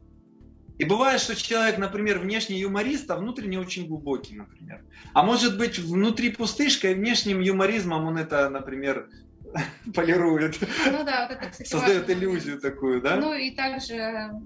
И бывает, что человек, например, внешне юморист, а внутренне очень глубокий, например. А может быть, внутри пустышка, и внешним юморизмом он это, например, полирует. Ну да, вот это, кстати, создает иллюзию такую, да? Ну и также,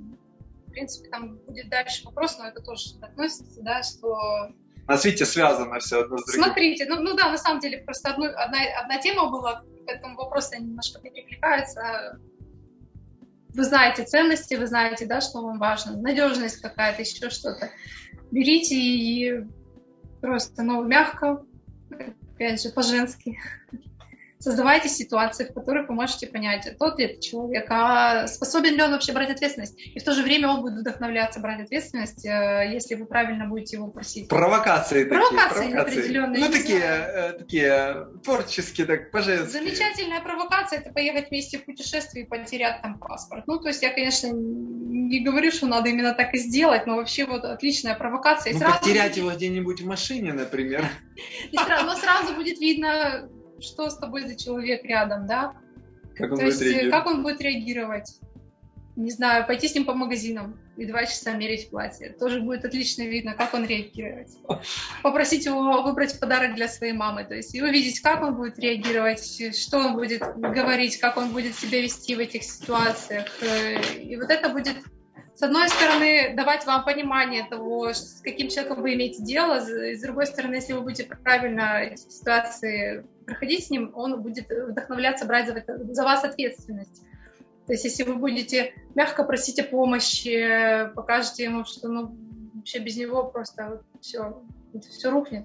в принципе, там будет дальше вопрос, но это тоже относится, да, что... У нас, видите, связано все одно с другим. Смотрите, ну, ну да, на самом деле, просто одно, одна, одна тема была, к этому вопросу немножко перекликается. Вы знаете ценности, вы знаете, да, что вам важно, надежность какая-то, еще что-то. берите и просто, ну, мягко, опять же, по-женски, создавайте ситуации, в которых вы можете понять, тот ли это человек, а способен ли он вообще брать ответственность. И в то же время он будет вдохновляться брать ответственность, если вы правильно будете его просить. Провокации, провокации такие. Провокации определенные. Ну, такие, такие творческие, так, по-женски. Замечательная провокация – это поехать вместе в путешествие и потерять там паспорт. Ну, то есть я, конечно, не говорю, что надо именно так и сделать, но вообще вот отличная провокация. Ну, сразу потерять будет... его где-нибудь в машине, например. Но сразу будет видно, что с тобой за человек рядом, да? Как он, То будет есть, как он будет реагировать? Не знаю, пойти с ним по магазинам и два часа мерить платье. Тоже будет отлично видно, как он реагирует. Попросить его выбрать подарок для своей мамы. То есть и увидеть, как он будет реагировать, что он будет говорить, как он будет себя вести в этих ситуациях. И вот это будет, с одной стороны, давать вам понимание того, с каким человеком вы имеете дело. С другой стороны, если вы будете правильно эти ситуации проходить с ним, он будет вдохновляться брать за, за вас ответственность. То есть, если вы будете мягко просить о помощи, покажете ему, что ну, вообще без него просто вот все, все рухнет.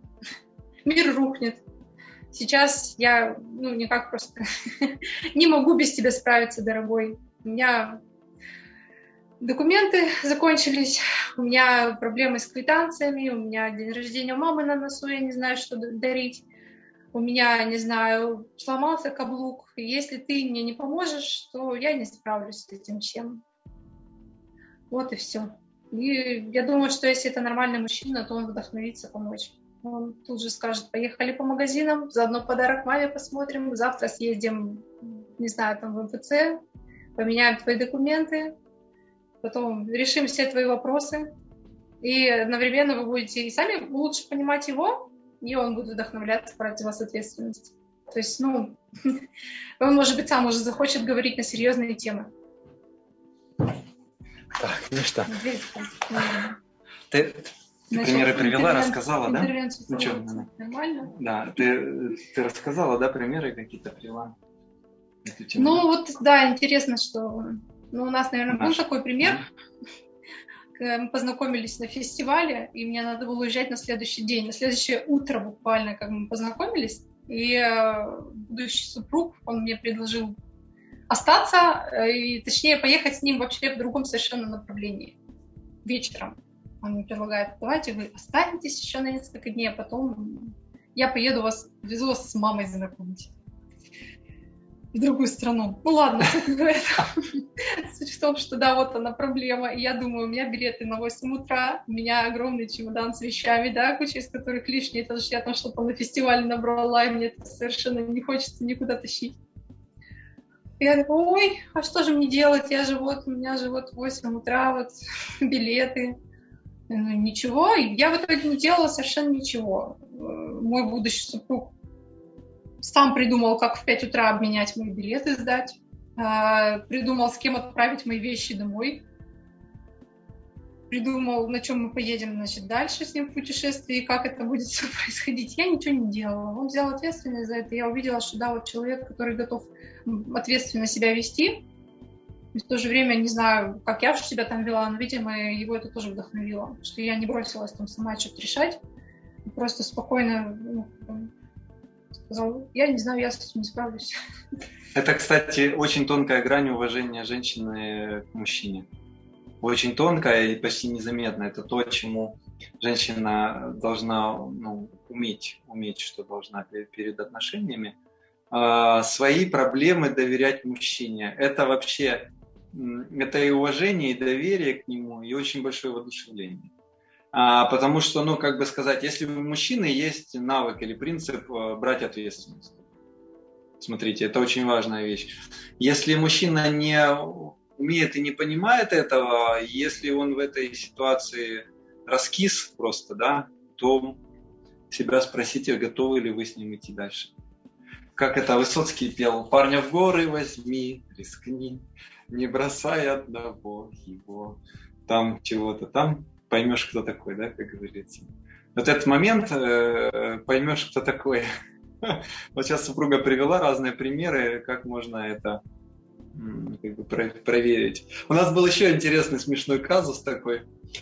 Мир рухнет. Сейчас я ну, никак просто не могу без тебя справиться, дорогой. У меня документы закончились, у меня проблемы с квитанциями, у меня день рождения у мамы на носу, я не знаю, что дарить. У меня, не знаю, сломался каблук. И если ты мне не поможешь, то я не справлюсь с этим всем. Вот и все. И я думаю, что если это нормальный мужчина, то он вдохновится помочь. Он тут же скажет, поехали по магазинам, заодно подарок маме посмотрим, завтра съездим, не знаю, там в эм эф цэ, поменяем твои документы, потом решим все твои вопросы. И одновременно вы будете и сами лучше понимать его, и он будет вдохновляться брать за вас ответственность. То есть, ну, он, может быть, сам уже захочет говорить на серьезные темы. Так, ну что? Ты, ты Значит, примеры привела, рассказала, да? Ну, что, нормально? Да, ты, ты рассказала, да, примеры какие-то привела? Ну, вот, да, интересно, что ну, у нас, наверное, Наш. был такой пример. Мы познакомились на фестивале, и мне надо было уезжать на следующий день. На следующее утро буквально, как мы познакомились, и будущий супруг, он мне предложил остаться, и точнее поехать с ним вообще в другом совершенно направлении. Вечером он мне предлагает, давайте вы останетесь еще на несколько дней, а потом я поеду вас, везу вас с мамой знакомить в другую страну. Ну ладно, суть в том, что да, вот она проблема. И я думаю, у меня билеты на восемь утра, у меня огромный чемодан с вещами, да, куча из которых лишние, это же я там что-то на фестивале набрала, и мне это совершенно не хочется никуда тащить. И я такая, ой, а что же мне делать? Я же вот, у меня же вот в восемь утра вот билеты. Ну, ничего, я в итоге не делала совершенно ничего. Мой будущий супруг сам придумал, как в пять утра обменять мои билеты, сдать. Придумал, с кем отправить мои вещи домой. Придумал, на чем мы поедем, значит, дальше с ним в путешествии, и как это будет все происходить. Я ничего не делала. Он взял ответственность за это. Я увидела, что да, вот человек, который готов ответственно себя вести. И в то же время, не знаю, как я себя там вела, но, видимо, его это тоже вдохновило. Что я не бросилась там сама что-то решать. Просто спокойно... Ну, сказал, я не знаю, я с этим не справлюсь. Это, кстати, очень тонкая грань уважения женщины к мужчине. Очень тонкая и почти незаметная. Это то, чему женщина должна ну, уметь, уметь, что должна перед отношениями. А, свои проблемы доверять мужчине. Это вообще, это и уважение, и доверие к нему, и очень большое воодушевление. А, потому что, ну, как бы сказать, если у мужчины есть навык или принцип брать ответственность. Смотрите, это очень важная вещь. Если мужчина не умеет и не понимает этого, если он в этой ситуации раскис просто, да, то себя спросите, готовы ли вы с ним идти дальше. Как это Высоцкий пел: «Парня в горы возьми, рискни, не бросай одного его». Там чего-то, там поймешь, кто такой, да, как говорится. Вот этот момент э, поймешь, кто такой. Вот сейчас супруга привела разные примеры, как можно это как бы проверить. У нас был еще интересный смешной казус такой.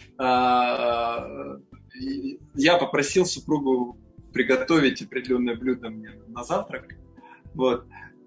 Я попросил супругу приготовить определенное блюдо мне на завтрак. Вот.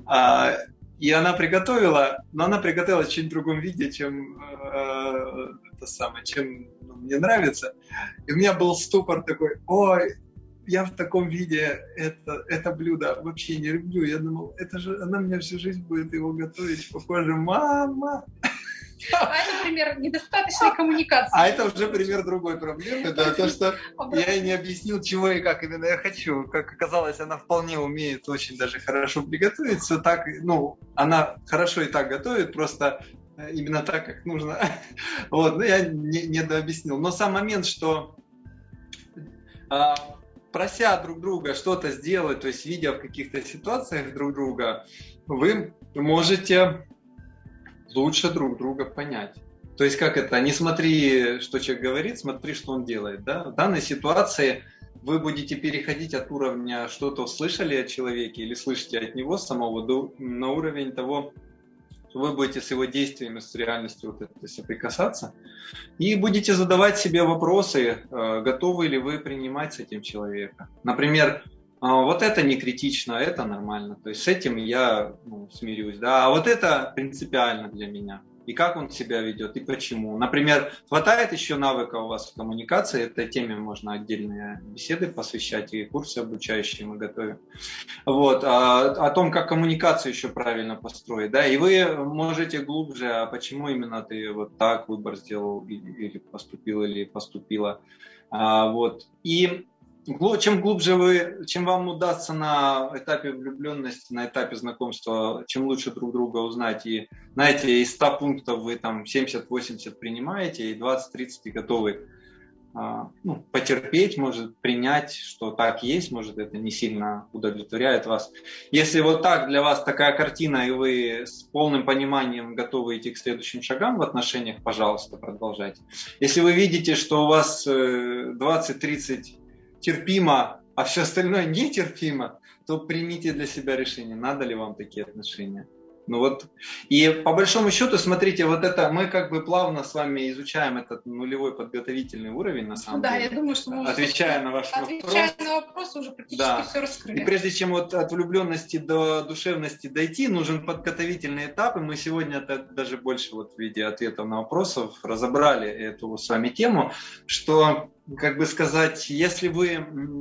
И она приготовила, но она приготовила в чуть другом виде, чем, э, это самое, чем ну, мне нравится. И у меня был ступор такой: ой, я в таком виде это, это блюдо вообще не люблю. Я думал, это же она мне всю жизнь будет его готовить. Похоже, мама. А это пример недостаточной коммуникации. А это уже пример другой проблемы, да, то, что я ей не объяснил, чего и как именно я хочу. Как оказалось, она вполне умеет очень даже хорошо приготовить, все так, ну, она хорошо и так готовит, просто именно так, как нужно. Вот, но я не, не дообъяснил. Но сам момент, что а, прося друг друга что-то сделать, то есть видя в каких-то ситуациях друг друга, вы можете лучше друг друга понять. То есть как это? Не смотри, что человек говорит, смотри, что он делает. Да? В данной ситуации вы будете переходить от уровня что-то услышали от человека или слышите от него самого до, на уровень того, что вы будете с его действиями, с реальностью вот это соприкасаться и будете задавать себе вопросы, готовы ли вы принимать с этим человека. Например, вот это не критично, это нормально. То есть с этим я ну, смирюсь. Да? А вот это принципиально для меня. И как он себя ведет, и почему. Например, хватает еще навыка у вас в коммуникации. Этой теме можно отдельные беседы посвящать, и курсы обучающие мы готовим. Вот. А, о том, как коммуникацию еще правильно построить. Да? И вы можете глубже, а почему именно ты вот так выбор сделал, или поступил, или поступила. А, вот. И чем глубже вы, чем вам удастся на этапе влюбленности, на этапе знакомства, чем лучше друг друга узнать, и, знаете, из ста пунктов вы там семьдесят-восемьдесят принимаете, и двадцать-тридцать готовы а, ну, потерпеть, может, принять, что так есть, может, это не сильно удовлетворяет вас. Если вот так для вас такая картина, и вы с полным пониманием готовы идти к следующим шагам в отношениях, пожалуйста, продолжайте. Если вы видите, что у вас двадцать-тридцать терпимо, а все остальное нетерпимо, то примите для себя решение, надо ли вам такие отношения. Ну вот. И по большому счету, смотрите, вот это мы как бы плавно с вами изучаем этот нулевой подготовительный уровень, на самом да, деле. Да, я думаю, что мы отвечая на ваш вопрос. Отвечая на вопрос, уже практически да. все раскрыли. И прежде чем вот от влюбленности до душевности дойти, нужен подготовительный этап, и мы сегодня даже больше вот в виде ответов на вопросы разобрали эту с вами тему, что, как бы сказать, если вы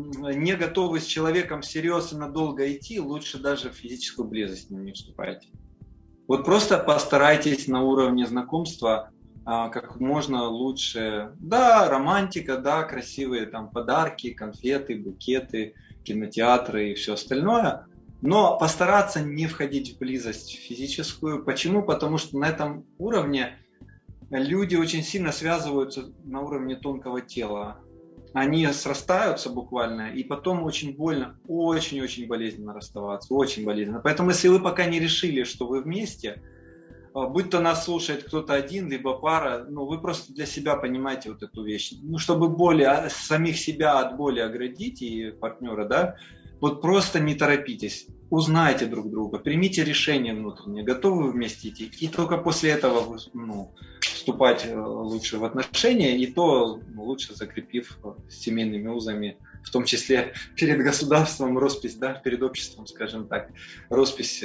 не готовы с человеком всерьез и надолго идти, лучше даже в физическую близость с ним не вступайте. Вот просто постарайтесь на уровне знакомства а, как можно лучше. Да, романтика, да, красивые там подарки, конфеты, букеты, кинотеатры и все остальное. Но постараться не входить в близость физическую. Почему? Потому что на этом уровне люди очень сильно связываются на уровне тонкого тела. Они срастаются буквально, и потом очень больно, очень-очень болезненно расставаться, очень болезненно. Поэтому если вы пока не решили, что вы вместе, будь то нас слушает кто-то один, либо пара, ну вы просто для себя понимаете вот эту вещь. Ну, чтобы боли, самих себя от боли оградить и партнера, да, вот просто не торопитесь, узнайте друг друга, примите решение внутреннее, готовы вы вместе идти, и только после этого ну, вступать лучше в отношения, и то ну, лучше закрепив семейными узами, в том числе перед государством роспись, да, перед обществом, скажем так, роспись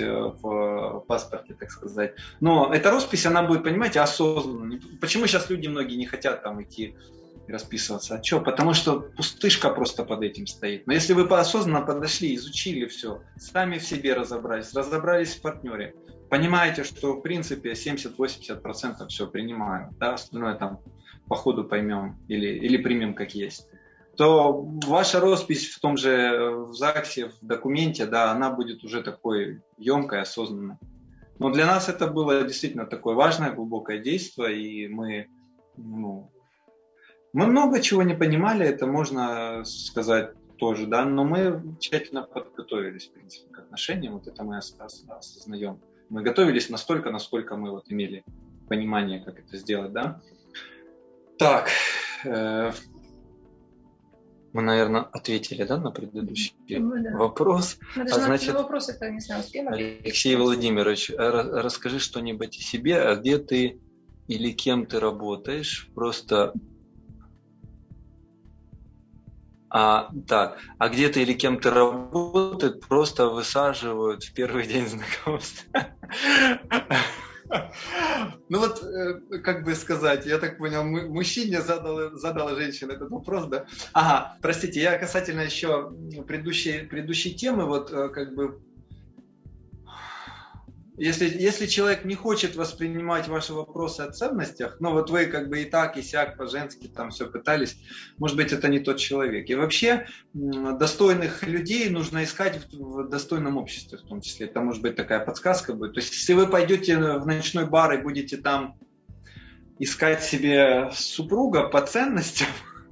в паспорте, так сказать. Но эта роспись, она будет, понимаете, осознанно. Почему сейчас люди многие не хотят там идти расписываться? А что? Потому что пустышка просто под этим стоит. Но если вы осознанно подошли, изучили все, сами в себе разобрались, разобрались в партнере, понимаете, что в принципе семьдесят-восемьдесят процентов все принимают, да, остальное там по ходу поймем или, или примем как есть, то ваша роспись в том же в ЗАГСе, в документе, да, она будет уже такой емкой, осознанной. Но для нас это было действительно такое важное, глубокое действие, и мы, ну, мы много чего не понимали, это можно сказать тоже, да, но мы тщательно подготовились, в принципе, к отношениям, вот это мы осознаем. Мы готовились настолько, насколько мы вот имели понимание, как это сделать, да. Так, э, Мы, наверное, ответили, да, на предыдущий ну, да. вопрос. Мы даже а, значит, на вопрос это не знаю, успела. Алексей Владимирович, расскажи что-нибудь о себе, а где ты или кем ты работаешь? Просто... А, так, а где ты или кем ты работаешь, просто высаживают в первый день знакомства. Ну вот, как бы сказать, я так понял, мужчине задала, задала женщина этот вопрос, да? Ага, простите, я касательно еще предыдущей, предыдущей темы, вот как бы, если, если человек не хочет воспринимать ваши вопросы о ценностях, ну вот вы как бы и так, и сяк, по-женски там все пытались, может быть, это не тот человек. И вообще достойных людей нужно искать в достойном обществе в том числе. Это может быть такая подсказка будет. То есть если вы пойдете в ночной бар и будете там искать себе супруга по ценностям,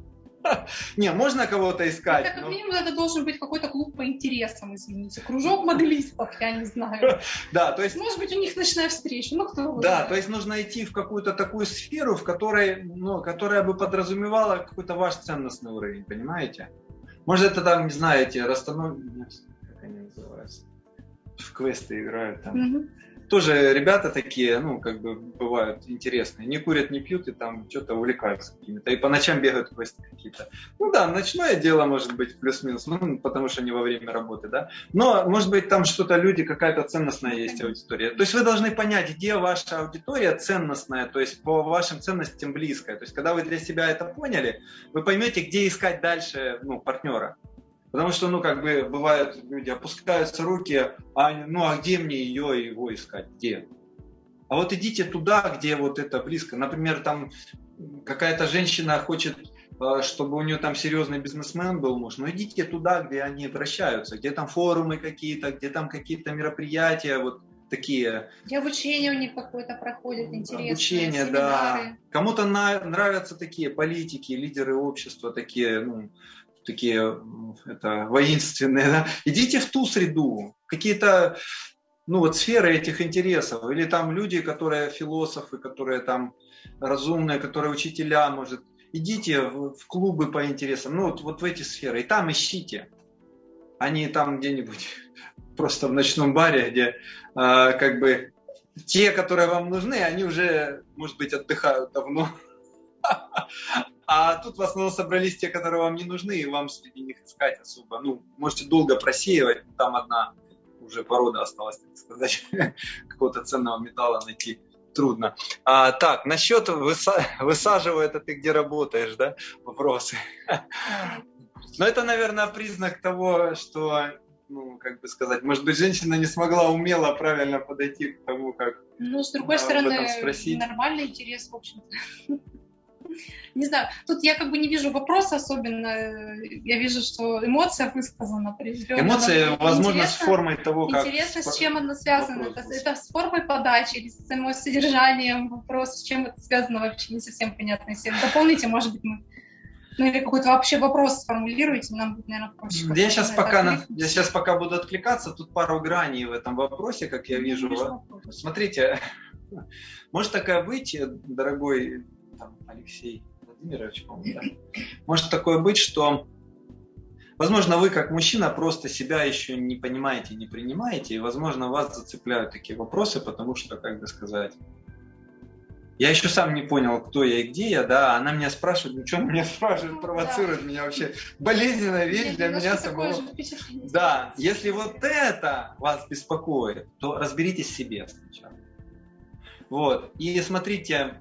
не, можно кого-то искать. Это, как минимум, это должен быть какой-то клуб по интересам, извините. Кружок моделистов, я не знаю. Да, то есть... Может быть, у них ночная встреча, ну кто его Да, знает. То есть нужно идти в какую-то такую сферу, в которой, ну, которая бы подразумевала какой-то ваш ценностный уровень, понимаете? Может, это там, не знаете, расстановки, как они называются, в квесты играют там. Угу. Тоже ребята такие, ну, как бы бывают интересные. Не курят, не пьют и там что-то увлекаются какими-то. И по ночам бегают квесты какие-то. Ну да, ночное дело может быть плюс-минус, ну, потому что не во время работы, да. Но, может быть, там что-то люди, какая-то ценностная есть аудитория. То есть вы должны понять, где ваша аудитория ценностная, то есть по вашим ценностям близкая. То есть когда вы для себя это поняли, вы поймете, где искать дальше, ну, партнера. Потому что, ну, как бы, бывают люди, опускаются руки, а, ну, а где мне ее и его искать? Где? А вот идите туда, где вот это близко. Например, там какая-то женщина хочет, чтобы у нее там серьезный бизнесмен был муж, но идите туда, где они вращаются, где там форумы какие-то, где там какие-то мероприятия, вот такие. Где обучение у них какое-то проходит, интересное. Обучение, семинары. Да. Кому-то на, нравятся такие политики, лидеры общества, такие, ну, такие это, воинственные, да? Идите в ту среду, какие-то, ну, вот сферы этих интересов, или там люди, которые философы, которые там разумные, которые учителя, может, идите в, в клубы по интересам, ну, вот, вот в эти сферы, и там ищите, а не там где-нибудь просто в ночном баре, где э, как бы те, которые вам нужны, они уже, может быть, отдыхают давно. А тут в основном собрались те, которые вам не нужны, и вам среди них искать особо. Ну, можете долго просеивать, там одна уже порода осталась, так сказать, какого-то ценного металла найти трудно. А, так, насчет выса- высаживает, это ты где работаешь, да? Вопросы. Но это, наверное, признак того, что, ну, как бы сказать, может быть, женщина не смогла умело правильно подойти к тому, как. Ну, с другой стороны, нормальный интерес, в общем-то. Не знаю, тут я как бы не вижу вопроса особенно, я вижу, что эмоция высказана определенно. Эмоции, возможно, с формой того, как... Интересно, с чем она связана, это, это с формой подачи или с самим содержанием вопроса, с чем это связано, вообще не совсем понятно. Если дополните, может быть, мы... Ну или какой-то вообще вопрос сформулируйте, нам будет, наверное, проще. Я сейчас, пока на... я сейчас пока буду откликаться, тут пару граней в этом вопросе, как я вижу. вижу Смотрите, может такая быть, дорогой... Там, Алексей Владимирович, по-моему, да? Может такое быть, что, возможно, вы как мужчина просто себя еще не понимаете, не принимаете, и, возможно, вас зацепляют такие вопросы, потому что, как бы сказать, я еще сам не понял, кто я и где я, да, она меня спрашивает, ну что она меня спрашивает, провоцирует да. меня вообще, болезненная вещь для меня самого. Да, если вот это вас беспокоит, то разберитесь в себе сначала. Вот, и смотрите,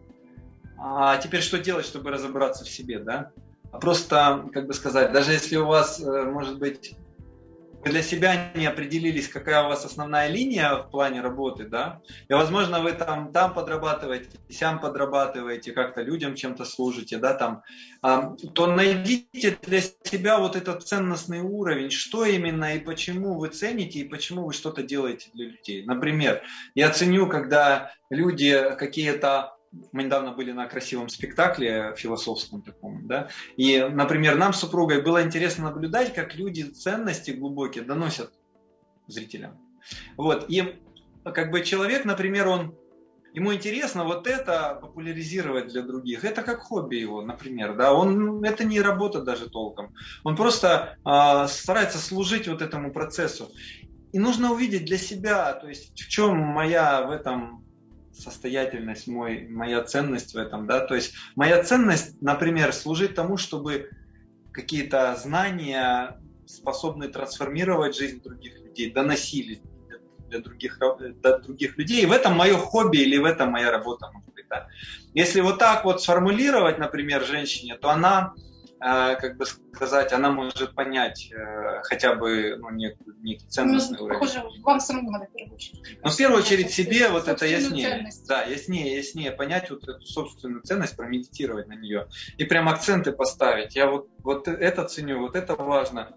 а теперь что делать, чтобы разобраться в себе, да? Просто, как бы сказать, даже если у вас, может быть, вы для себя не определились, какая у вас основная линия в плане работы, да, и, возможно, вы там, там подрабатываете, сям подрабатываете, как-то людям чем-то служите, да, там, то найдите для себя вот этот ценностный уровень, что именно и почему вы цените, и почему вы что-то делаете для людей. Например, я ценю, когда люди какие-то... Мы недавно были на красивом спектакле философском таком, да, и, например, нам с супругой было интересно наблюдать, как люди ценности глубокие доносят зрителям. Вот, и как бы человек, например, он Ему интересно вот это популяризировать для других. Это как хобби его, например. Да? Он, это не работа даже толком. Он просто э, старается служить вот этому процессу. И нужно увидеть для себя, то есть в чем моя в этом состоятельность, мой, моя ценность в этом. Да? То есть моя ценность, например, служить тому, чтобы какие-то знания способны трансформировать жизнь других людей, доносили для других, для других людей. И в этом мое хобби или в этом моя работа, может быть, да. Если вот так вот сформулировать, например, женщине, то она, э, как бы сказать, она может понять э, хотя бы ну, некий, некий ценностный ну, уровень. Похоже, вам самому надо в первую очередь. Но в первую очередь себе вот это яснее. Ценность. Да, яснее, яснее понять вот эту собственную ценность, промедитировать на нее. И прям акценты поставить. Я вот, вот это ценю, вот это важно.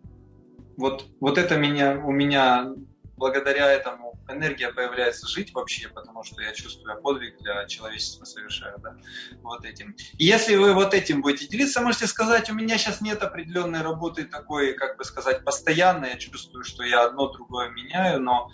Вот, вот это меня, у меня... Благодаря этому энергия появляется жить вообще, потому что я чувствую подвиг для человечества совершаю, да, вот этим. И если вы вот этим будете делиться, можете сказать, у меня сейчас нет определенной работы такой, как бы сказать, постоянной, я чувствую, что я одно другое меняю, но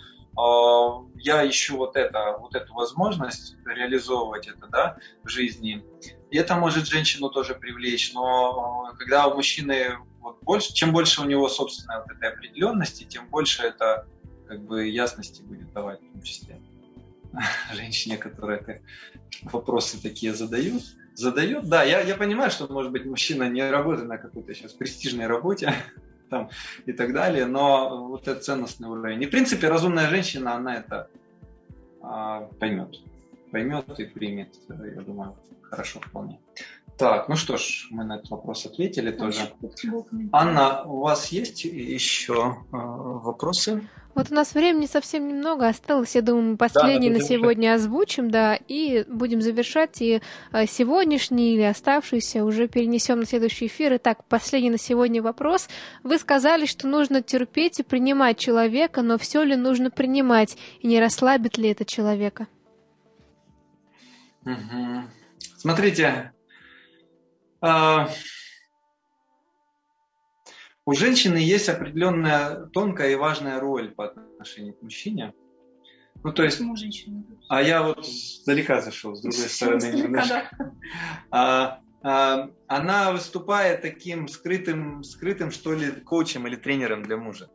э, я ищу вот это, вот эту возможность реализовывать это, да, в жизни. И это может женщину тоже привлечь, но э, когда у мужчины вот больше, чем больше у него собственной вот этой определенности, тем больше это как бы ясности будет давать, в том числе женщине, которая это, вопросы такие задают. Задает, да, я, я понимаю, что, может быть, мужчина не работает на какой-то сейчас престижной работе там, и так далее, но вот это ценностный уровень. И, в принципе, разумная женщина, она это а, поймет. Поймет и примет, я думаю, хорошо вполне. Так, ну что ж, мы на этот вопрос ответили тоже. Анна, у вас есть еще э, вопросы? Вот у нас времени совсем немного осталось. Я думаю, мы последний да, на сегодня озвучим, да, и будем завершать. И э, сегодняшний или оставшийся уже перенесем на следующий эфир. Итак, последний на сегодня вопрос. Вы сказали, что нужно терпеть и принимать человека, но все ли нужно принимать? И не расслабит ли это человека? Угу. Смотрите, Uh, у женщины есть определенная тонкая и важная роль по отношению к мужчине. Ну, то есть, а я вот сдалека зашел, с другой стороны немножко. А, а, она выступает таким скрытым, скрытым, что ли, коучем или тренером для мужа.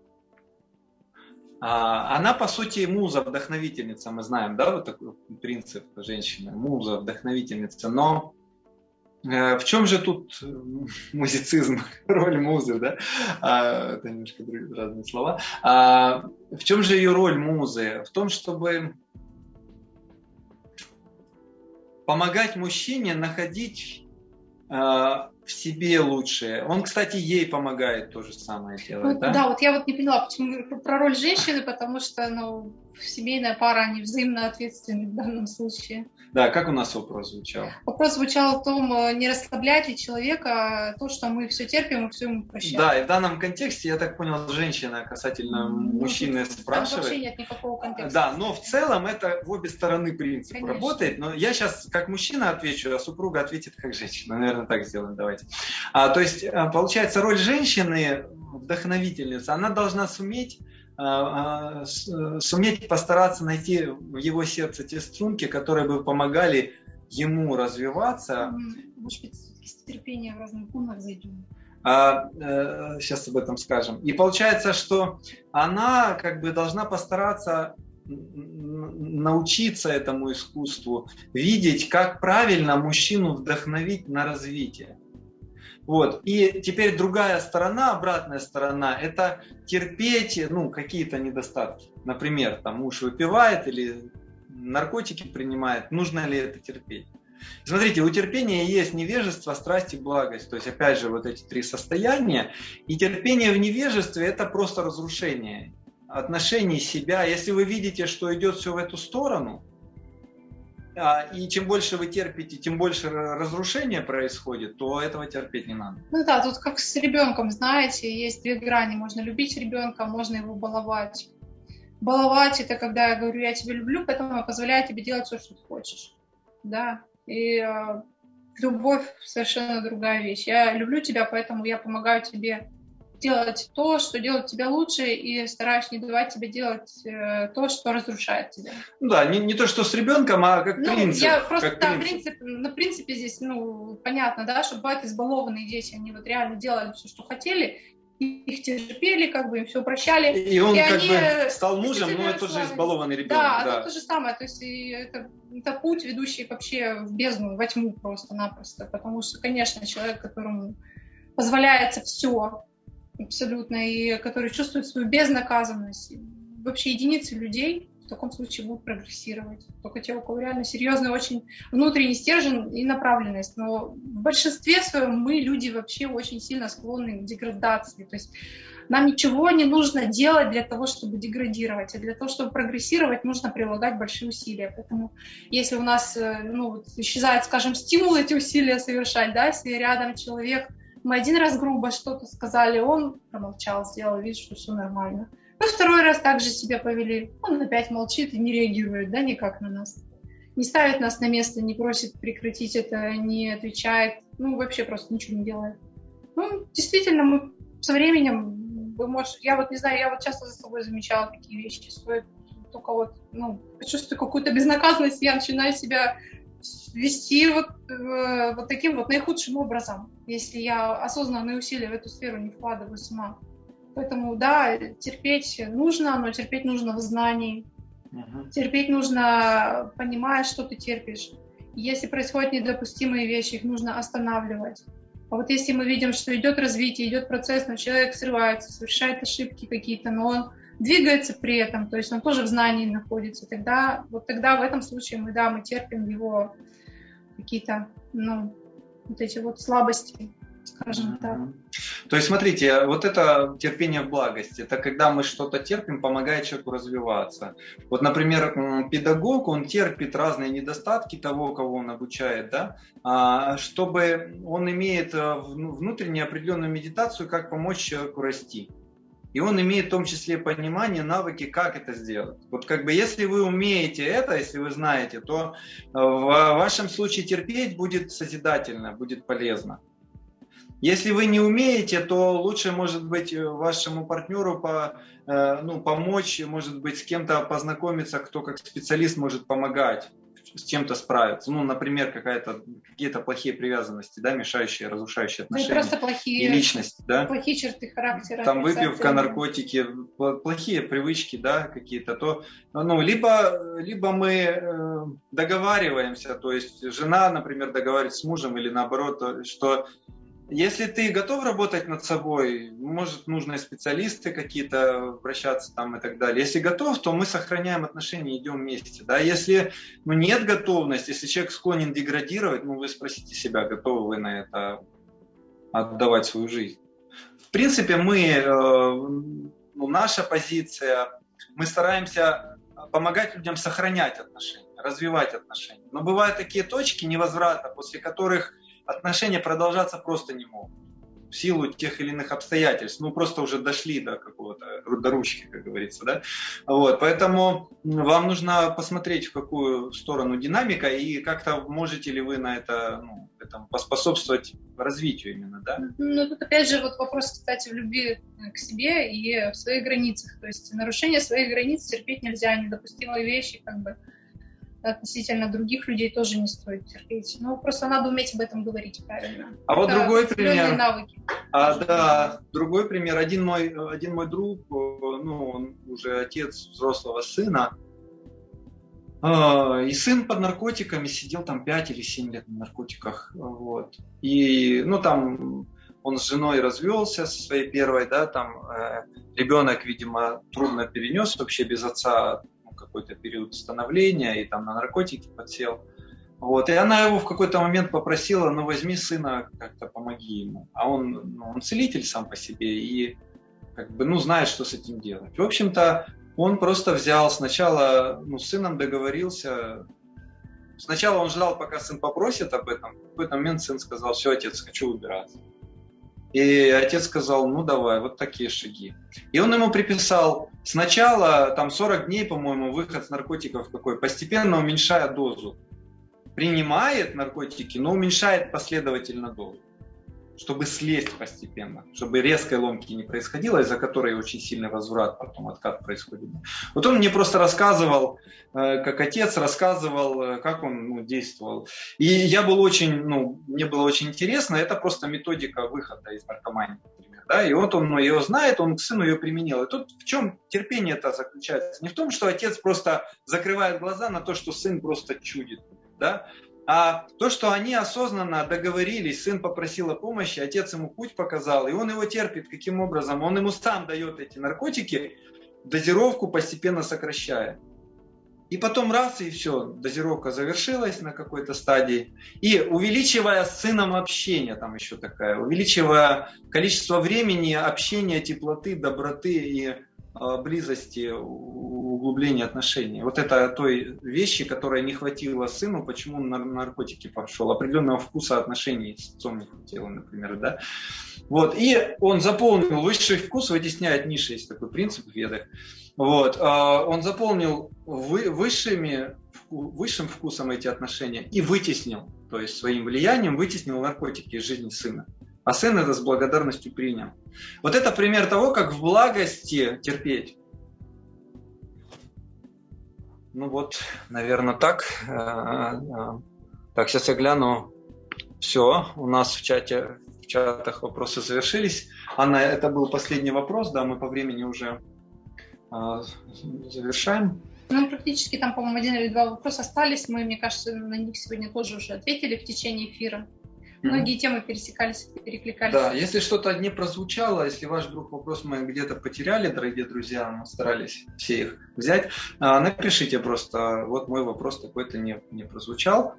А, она, по сути, муза, вдохновительница, мы знаем, да, вот такой принцип женщины, муза, вдохновительница, но в чем же тут музицизм, роль музы, да? А, это немножко другие, разные слова. А, в чем же ее роль музы? В том, чтобы помогать мужчине находить а, в себе лучшее. Он, кстати, ей помогает то же самое делать, ну, да? Да, вот я вот не поняла, почему про роль женщины, потому что, ну, семейная пара, они взаимно ответственны в данном случае. Да, как у нас вопрос звучал? Вопрос звучал о том, не расслаблять ли человека то, что мы все терпим и все ему прощаем. Да, и в данном контексте, я так понял, женщина касательно ну, мужчины спрашивает. Там вообще нет никакого контекста. Да, но в целом это в обе стороны принцип Конечно. Работает. Но я сейчас как мужчина отвечу, а супруга ответит как женщина. Наверное, так сделаем, давайте. А, то есть, получается, роль женщины, вдохновительницы, она должна суметь суметь постараться найти в его сердце те струнки, которые бы помогали ему развиваться. Может быть, с терпением в разных гунах зайдем. А, сейчас об этом скажем. И получается, что она как бы должна постараться научиться этому искусству, видеть, как правильно мужчину вдохновить на развитие. Вот. И теперь другая сторона, обратная сторона, это терпеть ну, какие-то недостатки. Например, там, муж выпивает или наркотики принимает. Нужно ли это терпеть? Смотрите, у терпения есть невежество, страсть и благость. То есть, опять же, вот эти три состояния. И терпение в невежестве – это просто разрушение отношений себя. Если вы видите, что идет все в эту сторону, и чем больше вы терпите, тем больше разрушения происходит, то этого терпеть не надо. Ну да, тут как с ребенком, знаете, есть две грани. Можно любить ребенка, можно его баловать. Баловать – это когда я говорю, я тебя люблю, поэтому я позволяю тебе делать все, что ты хочешь. Да, и э, любовь – совершенно другая вещь. Я люблю тебя, поэтому я помогаю тебе делать то, что делает тебя лучше, и стараюсь не давать тебе делать э, то, что разрушает тебя. Да, не, не то, что с ребенком, а как ну, принцип. Я просто, как да, принцип. принцип, на принципе здесь, ну, понятно, да, что бывают избалованные дети, они вот реально делали все, что хотели, их терпели, как бы им все прощали. И он и как они бы стал мужем, но это тоже избалованный ребенок. Да, да. это то же самое, то есть это, это путь, ведущий вообще в бездну, во тьму просто-напросто, потому что, конечно, человек, которому позволяется все абсолютно, и который чувствует свою безнаказанность, вообще единицы людей в таком случае будут прогрессировать. Только те, у кого реально серьезный очень внутренний стержень и направленность. Но в большинстве своем мы, люди, вообще очень сильно склонны к деградации. То есть нам ничего не нужно делать для того, чтобы деградировать. А для того, чтобы прогрессировать, нужно прилагать большие усилия. Поэтому если у нас ну, исчезает, скажем, стимул эти усилия совершать, да, если рядом человек, мы один раз грубо что-то сказали, он промолчал, сделал вид, что все нормально. Мы второй раз также себя повели. Он опять молчит и не реагирует, да, никак на нас. Не ставит нас на место, не просит прекратить это, не отвечает. Ну, вообще просто ничего не делает. Ну, действительно, мы со временем, вы можете, я вот не знаю, я вот часто за собой замечала такие вещи. Стоит только вот, ну, почувствую какую-то безнаказанность, я начинаю себя вести вот, э, вот таким вот наихудшим образом, если я осознанные усилия в эту сферу не вкладываю сама. Поэтому, да, терпеть нужно, но терпеть нужно в знании. Uh-huh. Терпеть нужно, понимая, что ты терпишь. Если происходят недопустимые вещи, их нужно останавливать. А вот если мы видим, что идет развитие, идет процесс, но человек срывается, совершает ошибки какие-то, но он двигается при этом, то есть он тоже в знании находится, тогда, вот тогда в этом случае мы, да, мы терпим его какие-то, ну, вот эти вот слабости. Скажем так. То есть, смотрите, вот это терпение в благости, это когда мы что-то терпим, помогает человеку развиваться. Вот, например, педагог, он терпит разные недостатки того, кого он обучает, да, чтобы он имеет внутреннюю определенную медитацию, как помочь человеку расти. И он имеет в том числе понимание, навыки, как это сделать. Вот как бы если вы умеете это, если вы знаете, то в вашем случае терпеть будет созидательно, будет полезно. Если вы не умеете, то лучше, может быть, вашему партнеру по, ну, помочь, может быть, с кем-то познакомиться, кто как специалист может помогать с чем-то справиться. Ну, например, какая-то, какие-то плохие привязанности, да, мешающие, разрушающие отношения. Ну, просто плохие, и личность, да? Плохие черты характера. Там выпивка, наркотики, плохие привычки, да, какие-то. То, ну, либо, либо мы договариваемся, то есть жена, например, договаривается с мужем или наоборот, что если ты готов работать над собой, может, нужны специалисты какие-то, обращаться там и так далее. Если готов, то мы сохраняем отношения, идем вместе. Да? Если ну, нет готовности, если человек склонен деградировать, ну, вы спросите себя, готовы вы на это отдавать свою жизнь. В принципе, мы, э, ну, наша позиция, мы стараемся помогать людям сохранять отношения, развивать отношения. Но бывают такие точки невозврата, после которых отношения продолжаться просто не могут. В силу тех или иных обстоятельств. Ну, просто уже дошли до какого-то, до ручки, как говорится, да. Вот, поэтому вам нужно посмотреть, в какую сторону динамика, и как-то можете ли вы на это, ну, этому поспособствовать развитию именно, да. Ну, тут опять же вот вопрос, кстати, в любви к себе и в своих границах. То есть нарушение своих границ терпеть нельзя, недопустимые вещи, как бы, относительно других людей тоже не стоит терпеть. Ну, просто надо уметь об этом говорить правильно. А вот это другой пример. Навыки. А, да, другой пример. Один мой, один мой друг, ну, он уже отец взрослого сына, и сын под наркотиками сидел там пять или семь лет на наркотиках. Вот. И, ну, там он с женой развелся со своей первой, да, там ребенок, видимо, трудно перенес вообще без отца какой-то период становления и там на наркотики подсел. Вот. И она его в какой-то момент попросила, ну возьми сына, как-то помоги ему. А он, ну, он целитель сам по себе и как бы, ну, знает, что с этим делать. В общем-то, он просто взял сначала, ну, с сыном договорился. Сначала он ждал, пока сын попросит об этом. В какой-то момент сын сказал: все, отец, хочу убираться. И отец сказал: ну давай, вот такие шаги. И он ему приписал сначала там сорок дней, по-моему, выход с наркотиков какой, постепенно уменьшая дозу. Принимает наркотики, но уменьшает последовательно дозу. чтобы слезть постепенно, чтобы резкой ломки не происходило, из-за которой очень сильный возврат, потом откат происходит. Вот он мне просто рассказывал, как отец рассказывал, как он ну, действовал. И я был очень, ну, мне было очень интересно, это просто методика выхода из наркомании, например. Да? И вот он ее знает, он к сыну ее применил. И тут в чем терпение это заключается? Не в том, что отец просто закрывает глаза на то, что сын просто чудит, да? А то, что они осознанно договорились, сын попросил о помощи, отец ему путь показал, и он его терпит. Каким образом? Он ему сам дает эти наркотики, дозировку постепенно сокращая. И потом раз, и все, дозировка завершилась на какой-то стадии. И увеличивая с сыном общение, там еще такая, увеличивая количество времени, общения, теплоты, доброты и близости, углубления отношений. Вот это той вещи, которой не хватило сыну, почему он на наркотики пошел. Определенного вкуса отношений с отцом не хватило, например. Да? Вот. И он заполнил высший вкус, вытесняет низший, есть такой принцип в ведах. Вот. Он заполнил высшими, высшим вкусом эти отношения и вытеснил, то есть своим влиянием вытеснил наркотики из жизни сына. А сын это с благодарностью принял. Вот это пример того, как в благости терпеть. Ну вот, наверное, так. Так, сейчас я гляну. Все, у нас в чате, в чатах вопросы завершились. Анна, это был последний вопрос, да, мы по времени уже завершаем. Ну, практически там, по-моему, один или два вопроса остались. Мы, мне кажется, на них сегодня тоже уже ответили в течение эфира. Многие mm-hmm. темы пересекались, перекликались. Да, если что-то не прозвучало, если ваш вдруг вопрос мы где-то потеряли, дорогие друзья, мы старались все их взять, напишите просто, вот мой вопрос такой-то не, не прозвучал.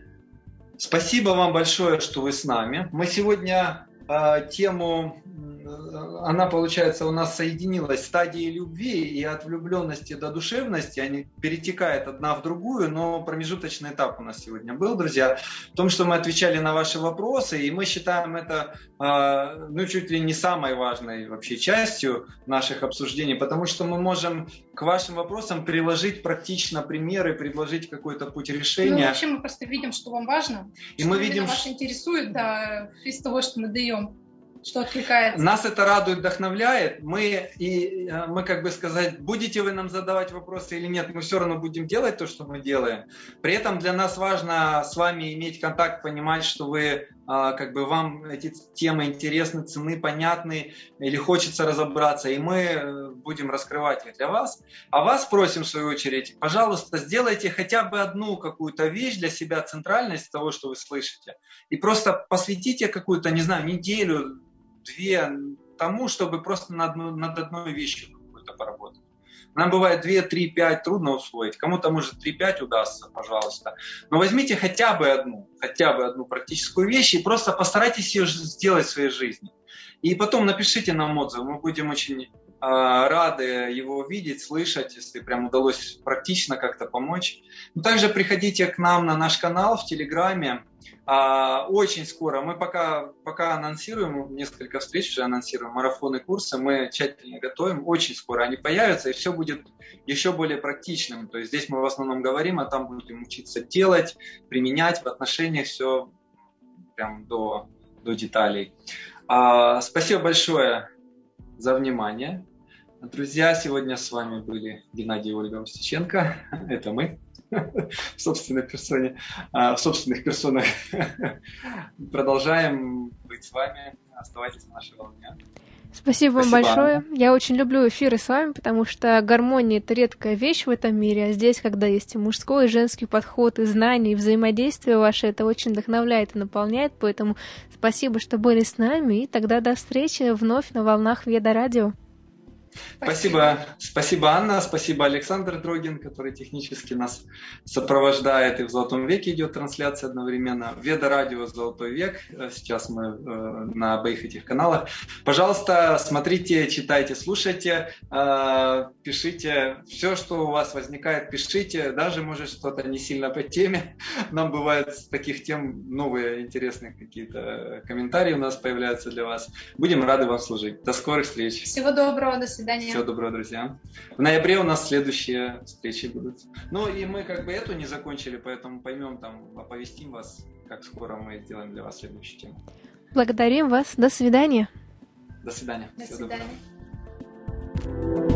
Спасибо вам большое, что вы с нами. Мы сегодня э, тему, она, получается, у нас соединилась стадии любви, и от влюбленности до душевности, они перетекают одна в другую, но промежуточный этап у нас сегодня был, друзья, в том, что мы отвечали на ваши вопросы, и мы считаем это, э, ну, чуть ли не самой важной вообще частью наших обсуждений, потому что мы можем к вашим вопросам приложить практично примеры, предложить какой-то путь решения. Ну, вообще мы просто видим, что вам важно, и что мы видим, вас интересует, да, из того, что мы даем. Что откликается. Нас это радует, вдохновляет. Мы, и, мы, как бы сказать, будете вы нам задавать вопросы или нет, мы все равно будем делать то, что мы делаем. При этом для нас важно с вами иметь контакт, понимать, что вы, как бы, вам эти темы интересны, ценны, понятны, или хочется разобраться, и мы будем раскрывать их для вас. А вас просим, в свою очередь, пожалуйста, сделайте хотя бы одну какую-то вещь для себя, центральность того, что вы слышите, и просто посвятите какую-то, не знаю, неделю, две тому, чтобы просто над, над одной вещью какой-то поработать. Нам бывает две, три, пять трудно усвоить. Кому-то, может, три-пять удастся, пожалуйста. Но возьмите хотя бы одну, хотя бы одну практическую вещь и просто постарайтесь ее сделать в своей жизни. И потом напишите нам отзыв. Мы будем очень э, рады его видеть, слышать, если прям удалось практично как-то помочь. Но также приходите к нам на наш канал в Телеграме. А, очень скоро, мы пока, пока анонсируем, несколько встреч уже анонсируем, марафоны, курсы, мы тщательно готовим, очень скоро они появятся, и все будет еще более практичным. То есть здесь мы в основном говорим, а там будем учиться делать, применять в отношениях все прям до, до деталей. А, спасибо большое за внимание. Друзья, сегодня с вами были Геннадий и Ольга Устиченко, это мы. В собственной персоне, в собственных персонах. Продолжаем быть с вами. Оставайтесь на нашей волне. Спасибо вам большое. Я очень люблю эфиры с вами, потому что гармония — это редкая вещь в этом мире, а здесь, когда есть и мужской, и женский подход, и знания, и взаимодействие ваше, это очень вдохновляет и наполняет, поэтому спасибо, что были с нами, и тогда до встречи вновь на волнах Веда Радио. Спасибо. Спасибо, Анна, спасибо, Александр Дрогин, который технически нас сопровождает, и в «Золотом веке» идет трансляция одновременно. Веда Радио «Золотой век», сейчас мы э, на обоих этих каналах. Пожалуйста, смотрите, читайте, слушайте, э, пишите, все, что у вас возникает, пишите, даже, может, что-то не сильно по теме. Нам бывает с таких тем новые, интересные какие-то комментарии у нас появляются для вас. Будем рады вам служить. До скорых встреч. Всего доброго, до свидания. Всего доброго, друзья. В ноябре у нас следующие встречи будут. Ну и мы как бы эту не закончили, поэтому поймем, там, оповестим вас, как скоро мы сделаем для вас следующую тему. Благодарим вас. До свидания. До свидания. До Всего доброго. свидания.